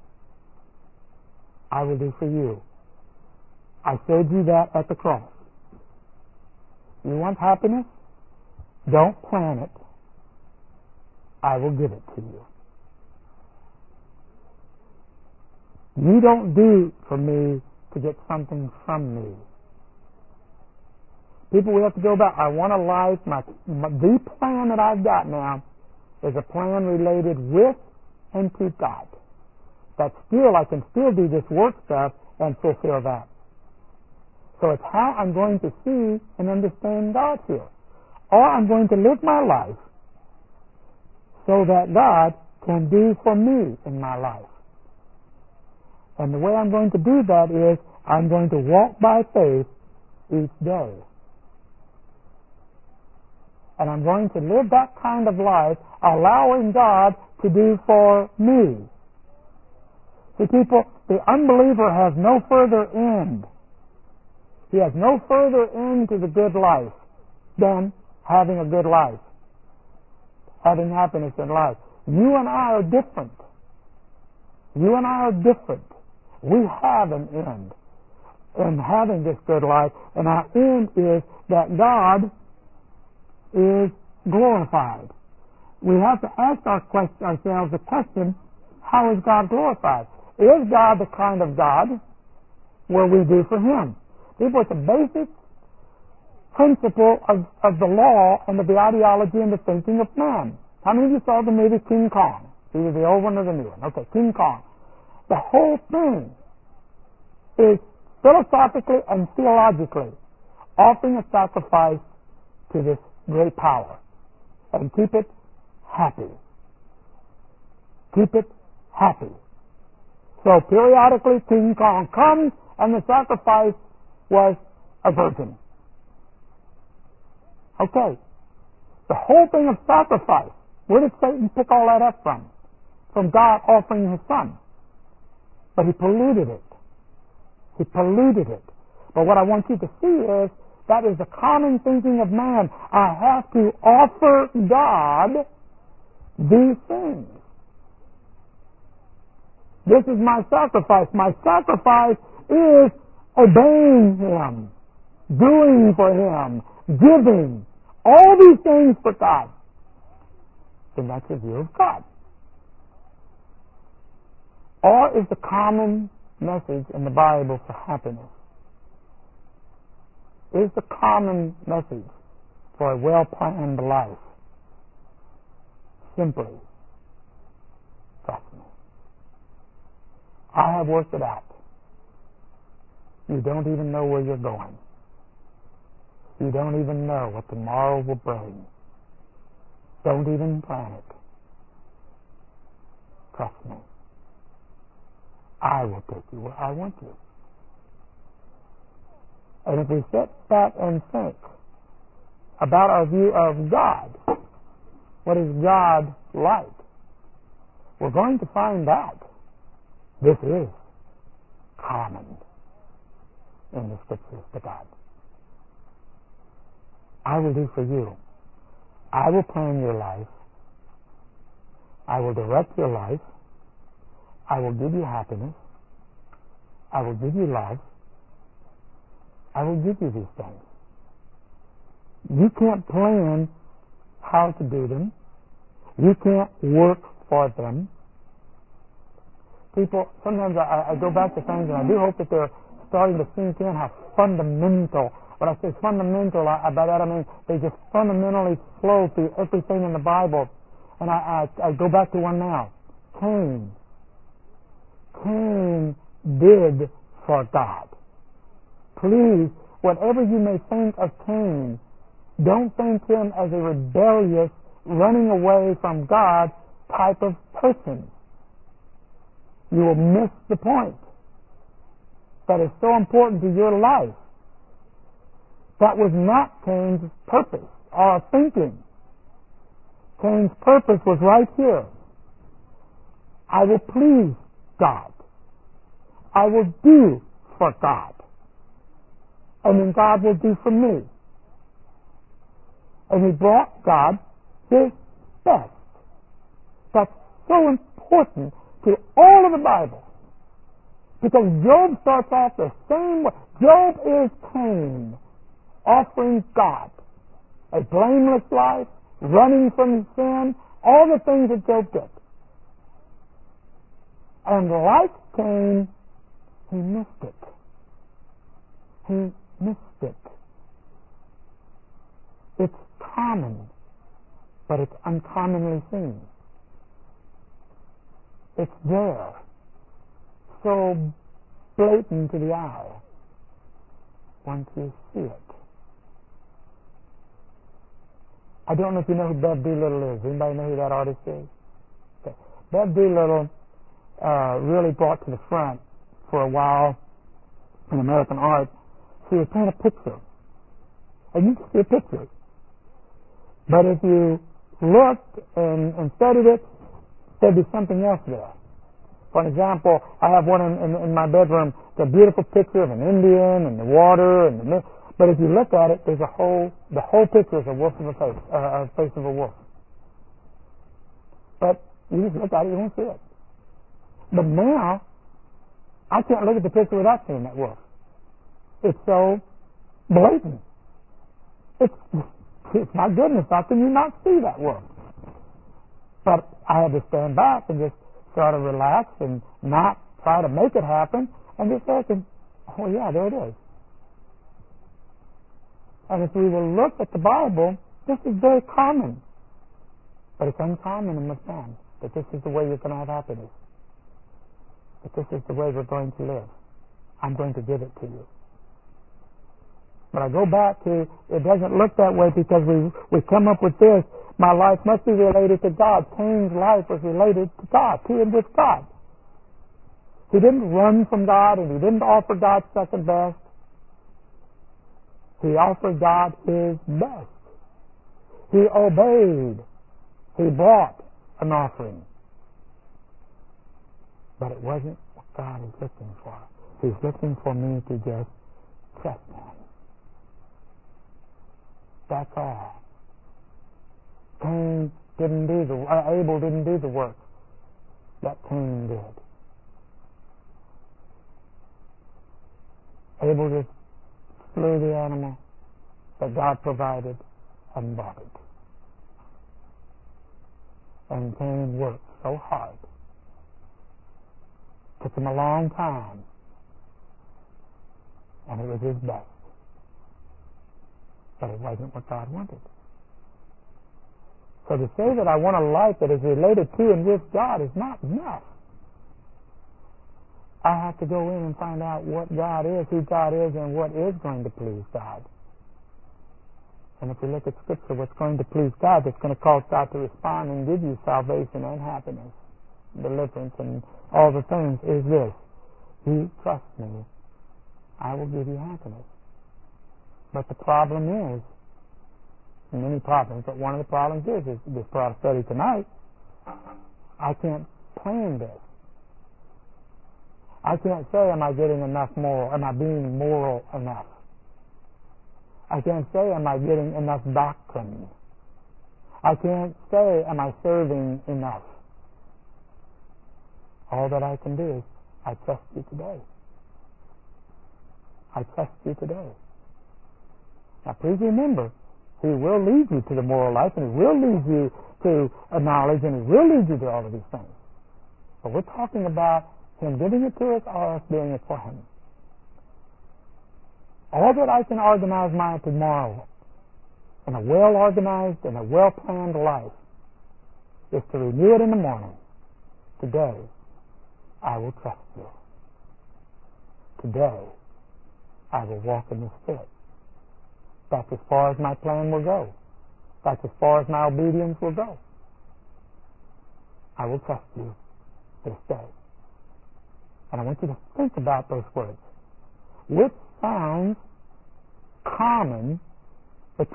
I will do for you. I showed you that at the cross. You want happiness? Don't plan it. I will give it to you. You don't do for me to get something from me. People, we have to go back. I want a life. My, my, the plan that I've got now is a plan related with and to God. That still, I can still do this work stuff and fulfill that. So it's how I'm going to see and understand God here. Or I'm going to live my life so that God can do for me in my life. And the way I'm going to do that is I'm going to walk by faith each day. And I'm going to live that kind of life, allowing God to do for me. See, people, the unbeliever has no further end. He has no further end to the good life than having a good life, having happiness in life. You and I are different. You and I are different. We have an end in having this good life, and our end is that God is glorified. We have to ask our question, ourselves the question, how is God glorified? Is God the kind of God where we do for Him? People, it's a basic principle of, of the law and of the ideology and the thinking of man. How many of you saw the movie King Kong? Either the old one or the new one. Okay, King Kong. The whole thing is philosophically and theologically offering a sacrifice to this great power and keep it happy. Keep it happy. So periodically King Kong comes and the sacrifice was a virgin. Okay. The whole thing of sacrifice, where did Satan pick all that up from? From God offering His Son. But he polluted it. He polluted it. But what I want you to see is that is the common thinking of man. I have to offer God these things. This is my sacrifice. My sacrifice is obeying Him, doing for Him, giving, all these things for God. Then that's a view of God. Or is the common message in the Bible for happiness? Is the common message for a well-planned life simply, trust me, I have worked it out. You don't even know where you're going. You don't even know what tomorrow will bring. Don't even plan it. Trust me. I will take you where I want you. And if we sit back and think about our view of God, what is God like? We're going to find out this is common in the Scriptures to God. I will do for you. I will plan your life. I will direct your life. I will give you happiness. I will give you love. I will give you these things. You can't plan how to do them. You can't work for them. People, sometimes I, I go back to things and I do hope that they're starting to sink in how fundamental, when I say fundamental, I, by that I mean they just fundamentally flow through everything in the Bible. And I, I, I go back to one now. Cain. Cain did for God. Please, whatever you may think of Cain, don't think him as a rebellious, running away from God type of person. You will miss the point that is so important to your life. That was not Cain's purpose or thinking. Cain's purpose was right here. I will please God. I will do for God. And then God will do for me. And he brought God his best. That's so important to all of the Bible. Because Job starts off the same way. Job is Cain, offering God a blameless life, running from sin, all the things that Job did. And like Cain, he missed it. He missed it. It's common, but it's uncommonly seen. It's there, so blatant to the eye once you see it. I don't know if you know who Bev Doolittle is. Anybody know who that artist is? Okay. Bev Doolittle uh, really brought to the front for a while in American art. She would paint a picture, and you can see a picture. But if you looked and, and studied it, there'd be something else there. For example, I have one in, in, in my bedroom, the beautiful picture of an Indian and the water, and the, but if you look at it, there's a whole, the whole picture is a wolf of a face, uh, a face of a wolf. But you just look at it, you won't see it. But now, I can't look at the picture without seeing that wolf. It's so blatant. It's, it's my goodness, how can you not see that wolf? But I had to stand back and just sort of relax and not try to make it happen and just look and, oh yeah, there it is. And if we will look at the Bible, this is very common. But it's uncommon in this man that this is the way you're going to have happiness. That this is the way we're going to live. I'm going to give it to you. But I go back to, it doesn't look that way because we we come up with this. My life must be related to God. Cain's life was related to God, to and with God. He didn't run from God and he didn't offer God second best. He offered God his best. He obeyed. He brought an offering. But it wasn't what God is looking for. He's looking for me to just trust him. That's all. Cain didn't do the uh, Abel didn't do the work that Cain did. Abel just slew the animal that God provided and bought it. And Cain worked so hard. Took him a long time. And it was his best. But it wasn't what God wanted. So to say that I want a life that is related to and with God is not enough. I have to go in and find out what God is, who God is, and what is going to please God. And if we look at Scripture, what's going to please God, that's going to cause God to respond and give you salvation and happiness, deliverance, and all the things is this. You trust me, I will give you happiness. But the problem is, many problems, but one of the problems is, is this part of study tonight, I can't plan this. I can't say, am I getting enough moral, am I being moral enough? I can't say, am I getting enough doctrine? I can't say, am I serving enough? All that I can do is, I trust you today. I trust you today. Now please remember, He will lead you to the moral life, and He will lead you to a knowledge, and He will lead you to all of these things. But we're talking about Him giving it to us or us doing it for Him. All that I can organize my tomorrow in a well-organized and a well-planned life is to renew it in the morning. Today, I will trust you. Today, I will walk in the Spirit. That's as far as my plan will go. That's as far as my obedience will go. I will trust you this day. And I want you to think about those words. Which sounds common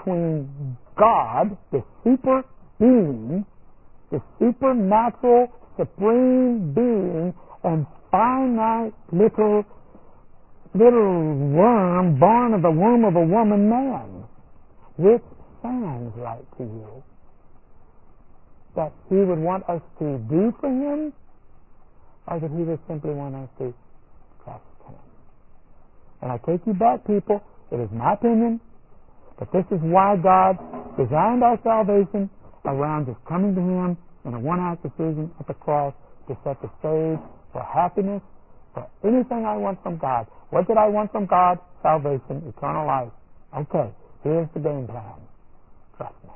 between God, the super being, the supernatural supreme being and finite little little worm born of the womb of a woman man, which sounds right to you? That he would want us to do for him, or that he would simply want us to trust him? And I take you back, people, it is my opinion that this is why God designed our salvation around just coming to him in a one-act decision at the cross to set the stage for happiness, for anything I want from God. What did I want from God? Salvation, eternal life. Okay, here's the game plan. Trust me.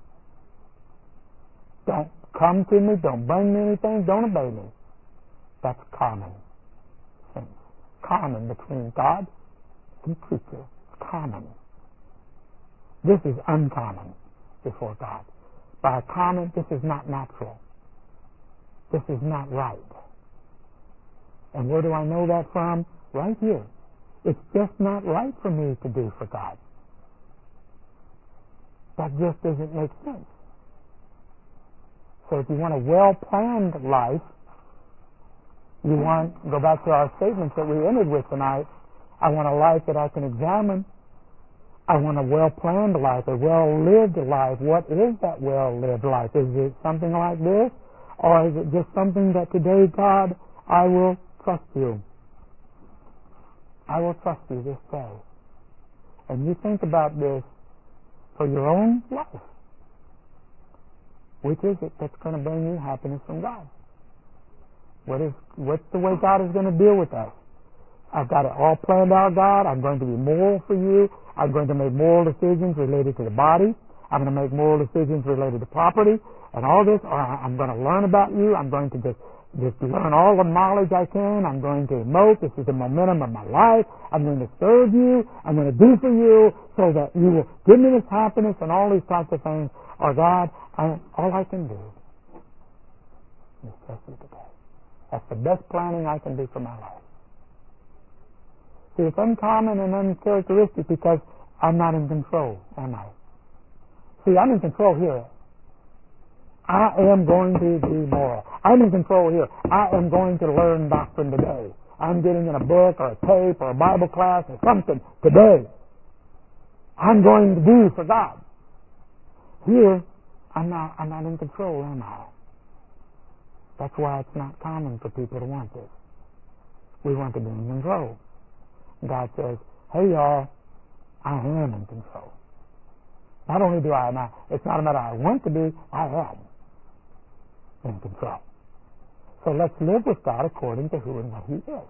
Don't come to me, don't bring me anything, don't obey me. That's common sense. Common between God and creature. Common. This is uncommon before God. By common, this is not natural. This is not right. And where do I know that from? Right here. It's just not right for me to do for God. That just doesn't make sense. So if you want a well-planned life, you want, go back to our statements that we ended with tonight, I want a life that I can examine. I want a well-planned life, a well-lived life. What is that well-lived life? Is it something like this? Or is it just something that today, God, I will trust you. I will trust you this day. And you think about this for your own life. Which is it that's going to bring you happiness from God? What is, what's the way God is going to deal with us? I've got it all planned out, God. I'm going to be moral for you. I'm going to make moral decisions related to the body. I'm going to make moral decisions related to property and all this. Or I'm going to learn about you. I'm going to just, just learn all the knowledge I can. I'm going to emote. This is the momentum of my life. I'm going to serve you. I'm going to do for you so that you will give me this happiness and all these types of things. Or God, I, all I can do is trust you today. That's the best planning I can do for my life. See, it's uncommon and uncharacteristic because I'm not in control, am I? See, I'm in control here. I am going to be moral. I'm in control here. I am going to learn doctrine today. I'm getting in a book or a tape or a Bible class or something today. I'm going to do for God. Here, I'm not, I'm not in control, am I? That's why it's not common for people to want this. We want to be in control. God says, hey y'all, I am in control. Not only do I not, it's not a matter I want to be, I am in control. So let's live with God according to who and what He is.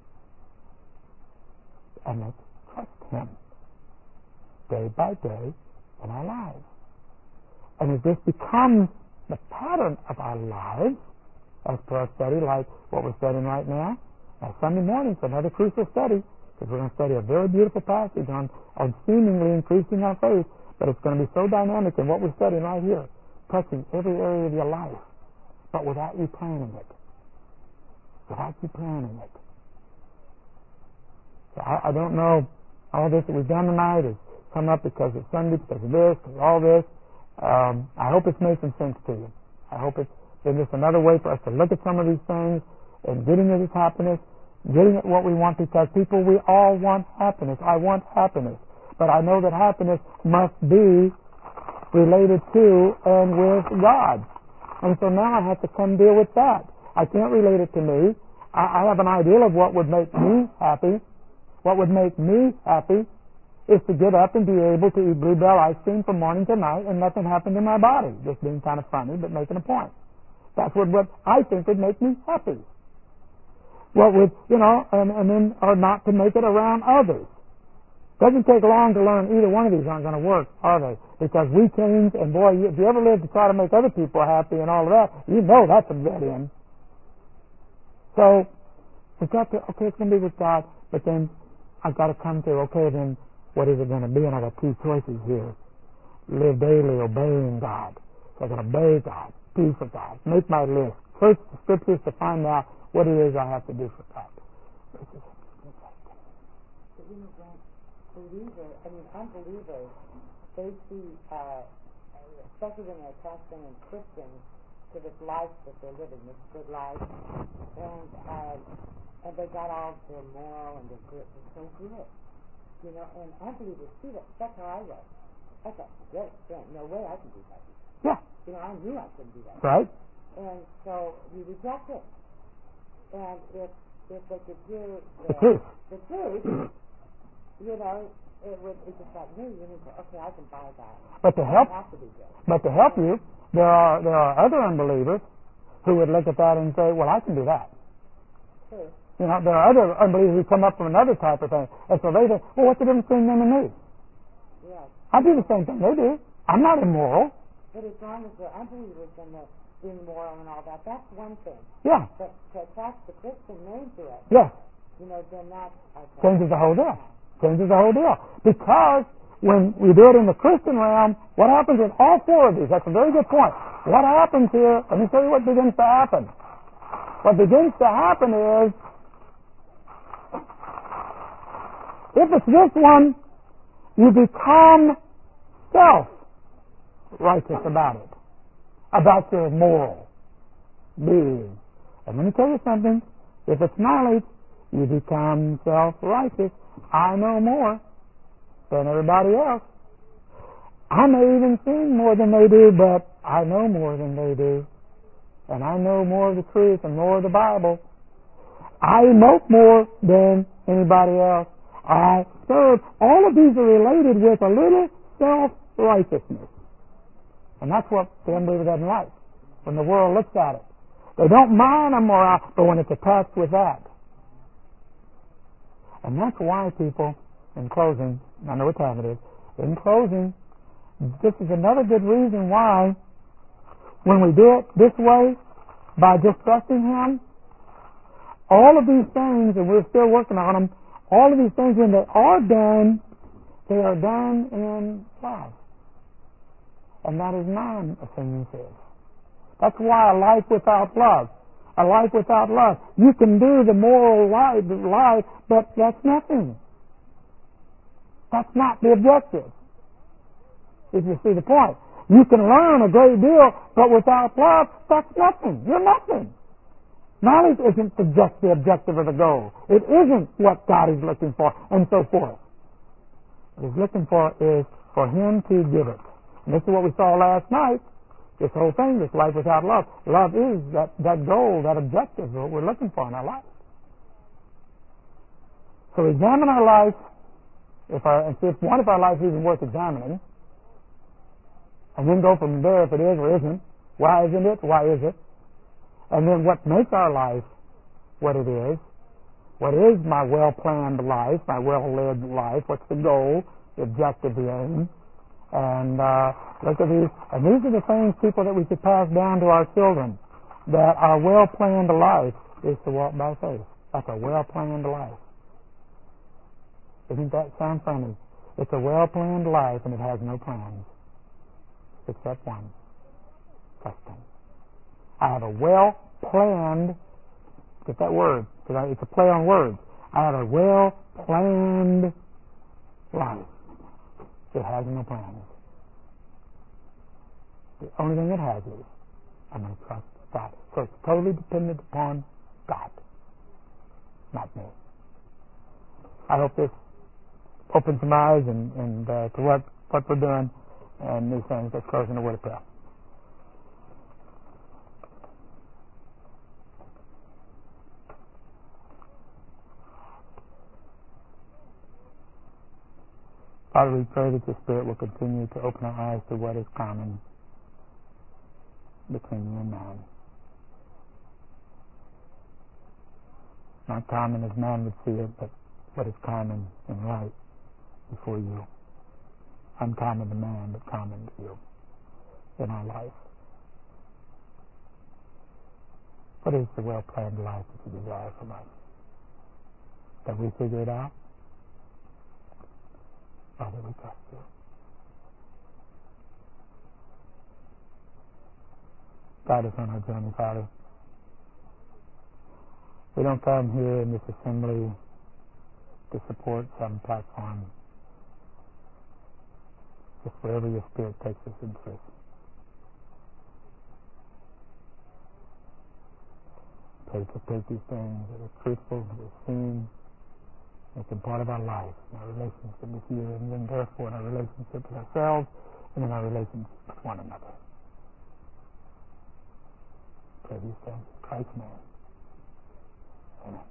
And let's trust Him day by day in our lives. And if this becomes the pattern of our lives, as per our study, like what we're studying right now, now Sunday morning's another crucial study, because we're going to study a very beautiful passage on, on seemingly increasing our faith, but it's going to be so dynamic in what we're studying right here, touching every area of your life, but without you planning it. Without you planning it. So I, I don't know, all this that we've done tonight has come up because it's Sunday, because of this, because of all this. Um, I hope it's made some sense to you. I hope it's been just another way for us to look at some of these things and getting at this happiness, getting at what we want, because people, we all want happiness. I want happiness. But I know that happiness must be related to and with God. And so now I have to come deal with that. I can't relate it to me. I, I have an ideal of what would make me happy. What would make me happy is to get up and be able to eat Bluebell ice cream from morning to night and nothing happened in my body. Just being kind of funny, but making a point. That's what, what I think would make me happy. What would, you know, and, and then, or not to make it around others. Doesn't take long to learn either one of these aren't going to work, are they? Because we change, and boy, if you ever live to try to make other people happy and all of that, you know that's a dead end. So, we've got to, okay, it's going to be with God, but then I've got to come to, okay, then what is it going to be? And I've got two choices here. Live daily obeying God. So I can obey God, do for God, make my list, search the Scriptures to find out what it is I have to do for God. But you know, Grant, believers, I mean, unbelievers, they see, uh, especially when they're trusting in Christians, to this life that they're living, this good life, and uh, and they got all their moral and their good, they're so good, you know. And unbelievers see that. That's how I was. I thought, forget it, there ain't no way I can do that. Yeah. You know, I knew I couldn't do that. Right. And so you reject it. And if if they could hear the, The truth. the truth, you know, it would it's just like me. You need to okay, I can buy that. But to help, I have to be good. but to help you, there are there are other unbelievers who would look at that and say, "Well, I can do that." True. You know, there are other unbelievers who come up from another type of thing, and so they say, "Well, what's the difference between them and me? Yes. I do the same thing they do. I'm not immoral." But as long as the unbelievers and the being moral and all that, that's one thing. Yeah. But to attach the Christian name to it, Yes. you know, then that's okay. Changes the whole deal. Changes the whole deal. Because when we do it in the Christian realm, what happens with all four of these? That's a very good point. What happens here, let me tell you what begins to happen. What begins to happen is, if it's this one, you become self-righteous about it, about your moral being. And let me tell you something, if it's knowledge, you become self-righteous. I know more than everybody else. I may even sin more than they do, but I know more than they do. And I know more of the truth and more of the Bible. I emote more than anybody else. I serve. All of these are related with a little self-righteousness. And that's what the unbeliever doesn't like when the world looks at it. They don't mind a moral, but when it's attached with that. And that's why people, in closing, I know what time it is, in closing, this is another good reason why when we do it this way, by just trusting Him, all of these things, and we're still working on them, all of these things, when they are done, they are done in love. And that is mine opinion says. That's why a life without love, a life without love, you can do the moral life, life, but that's nothing. That's not the objective. If you see the point. You can learn a great deal, but without love, that's nothing. You're nothing. Knowledge isn't the, just the objective or the goal. It isn't what God is looking for, and so forth. What He's looking for is for Him to give it. And this is what we saw last night. This whole thing, this life without love. Love is that, that goal, that objective, what we're looking for in our life. So examine our life, if our, and see if one of our lives is even worth examining, and then go from there if it is or isn't. Why isn't it? Why is it? And then what makes our life what it is? What is my well-planned life, my well-led life? What's the goal, the objective, the aim? And uh, look at these. And these are the things, people, that we should pass down to our children. That our well-planned life is to walk by faith. That's a well-planned life. Doesn't that sound funny? It's a well-planned life and it has no plans. Except one. Trusting. I have a well-planned, get that word, because it's a play on words. I have a well-planned life. It has no plans. The only thing it has is, I'm going to trust God. So it's totally dependent upon God, not me. I hope this opens some eyes and, and uh, to what, what we're doing and these things. Let's close in a word of prayer. Father, we pray that your Spirit will continue to open our eyes to what is common between you and man. Not common as man would see it, but what is common and right before you. Uncommon to man, but common to you in our life. What is the well-planned life that you desire from us? That we figure it out? Father, we trust you. Guide us on our journey, Father. We don't come here in this assembly to support some platform. Just wherever your Spirit takes us in truth. faith to take these things that are truthful, that are seen, make them part of our life, in our relationship with you, and then therefore in our relationship with ourselves, and in our relationship with one another. Pray these things in Christ's name. Amen.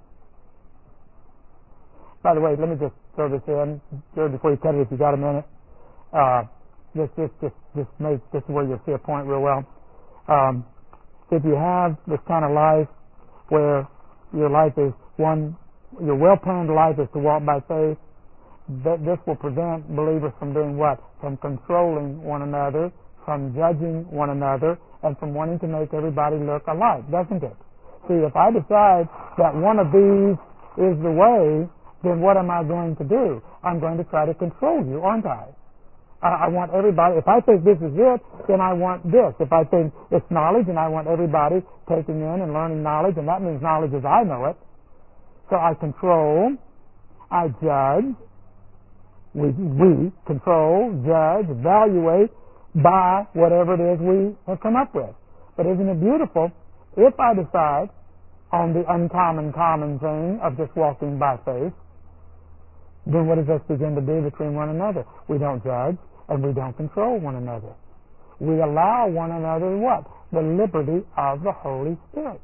By the way, let me just throw this in, Jared, before you cut it, if you got a minute. Uh, just, just, just, just make this is where you'll see a point real well. Um, if you have this kind of life where your life is one, your well-planned life is to walk by faith, that this will prevent believers from doing what? From controlling one another, from judging one another, and from wanting to make everybody look alike, doesn't it? See, if I decide that one of these is the way, then what am I going to do? I'm going to try to control you, aren't I? I, I want everybody, if I think this is it, then I want this. If I think it's knowledge, and I want everybody taking in and learning knowledge, and that means knowledge as I know it. So I control, I judge, we, we control, judge, evaluate by whatever it is we have come up with. But isn't it beautiful if I decide on the uncommon, common thing of just walking by faith? Then what does this begin to do between one another? We don't judge and we don't control one another. We allow one another what? The liberty of the Holy Spirit.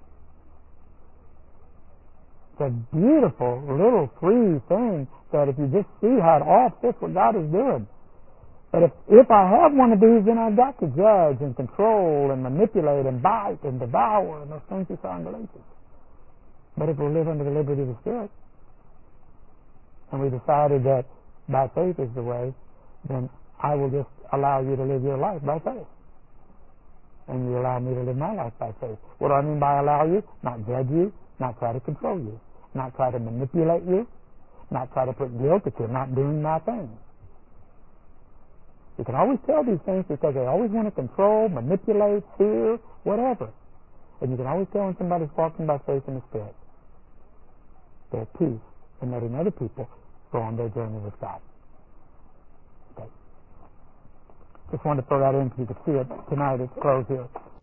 It's a beautiful little free thing that if you just see how it all fits what God is doing. But if, if I have one of these, then I've got to judge and control and manipulate and bite and devour and those things you saw in Galatians. But if we live under the liberty of the Spirit, and we decided that by faith is the way, then I will just allow you to live your life by faith. And you allow me to live my life by faith. What do I mean by allow you? Not judge you, not try to control you, not try to manipulate you, not try to put guilt that you're not doing my thing. You can always tell these things because they always want to control, manipulate, fear, whatever. And you can always tell when somebody's walking by faith in the Spirit. They're at peace and letting other people go on their journey with God. Okay. Just wanted to throw that in so you could see it tonight at the close here.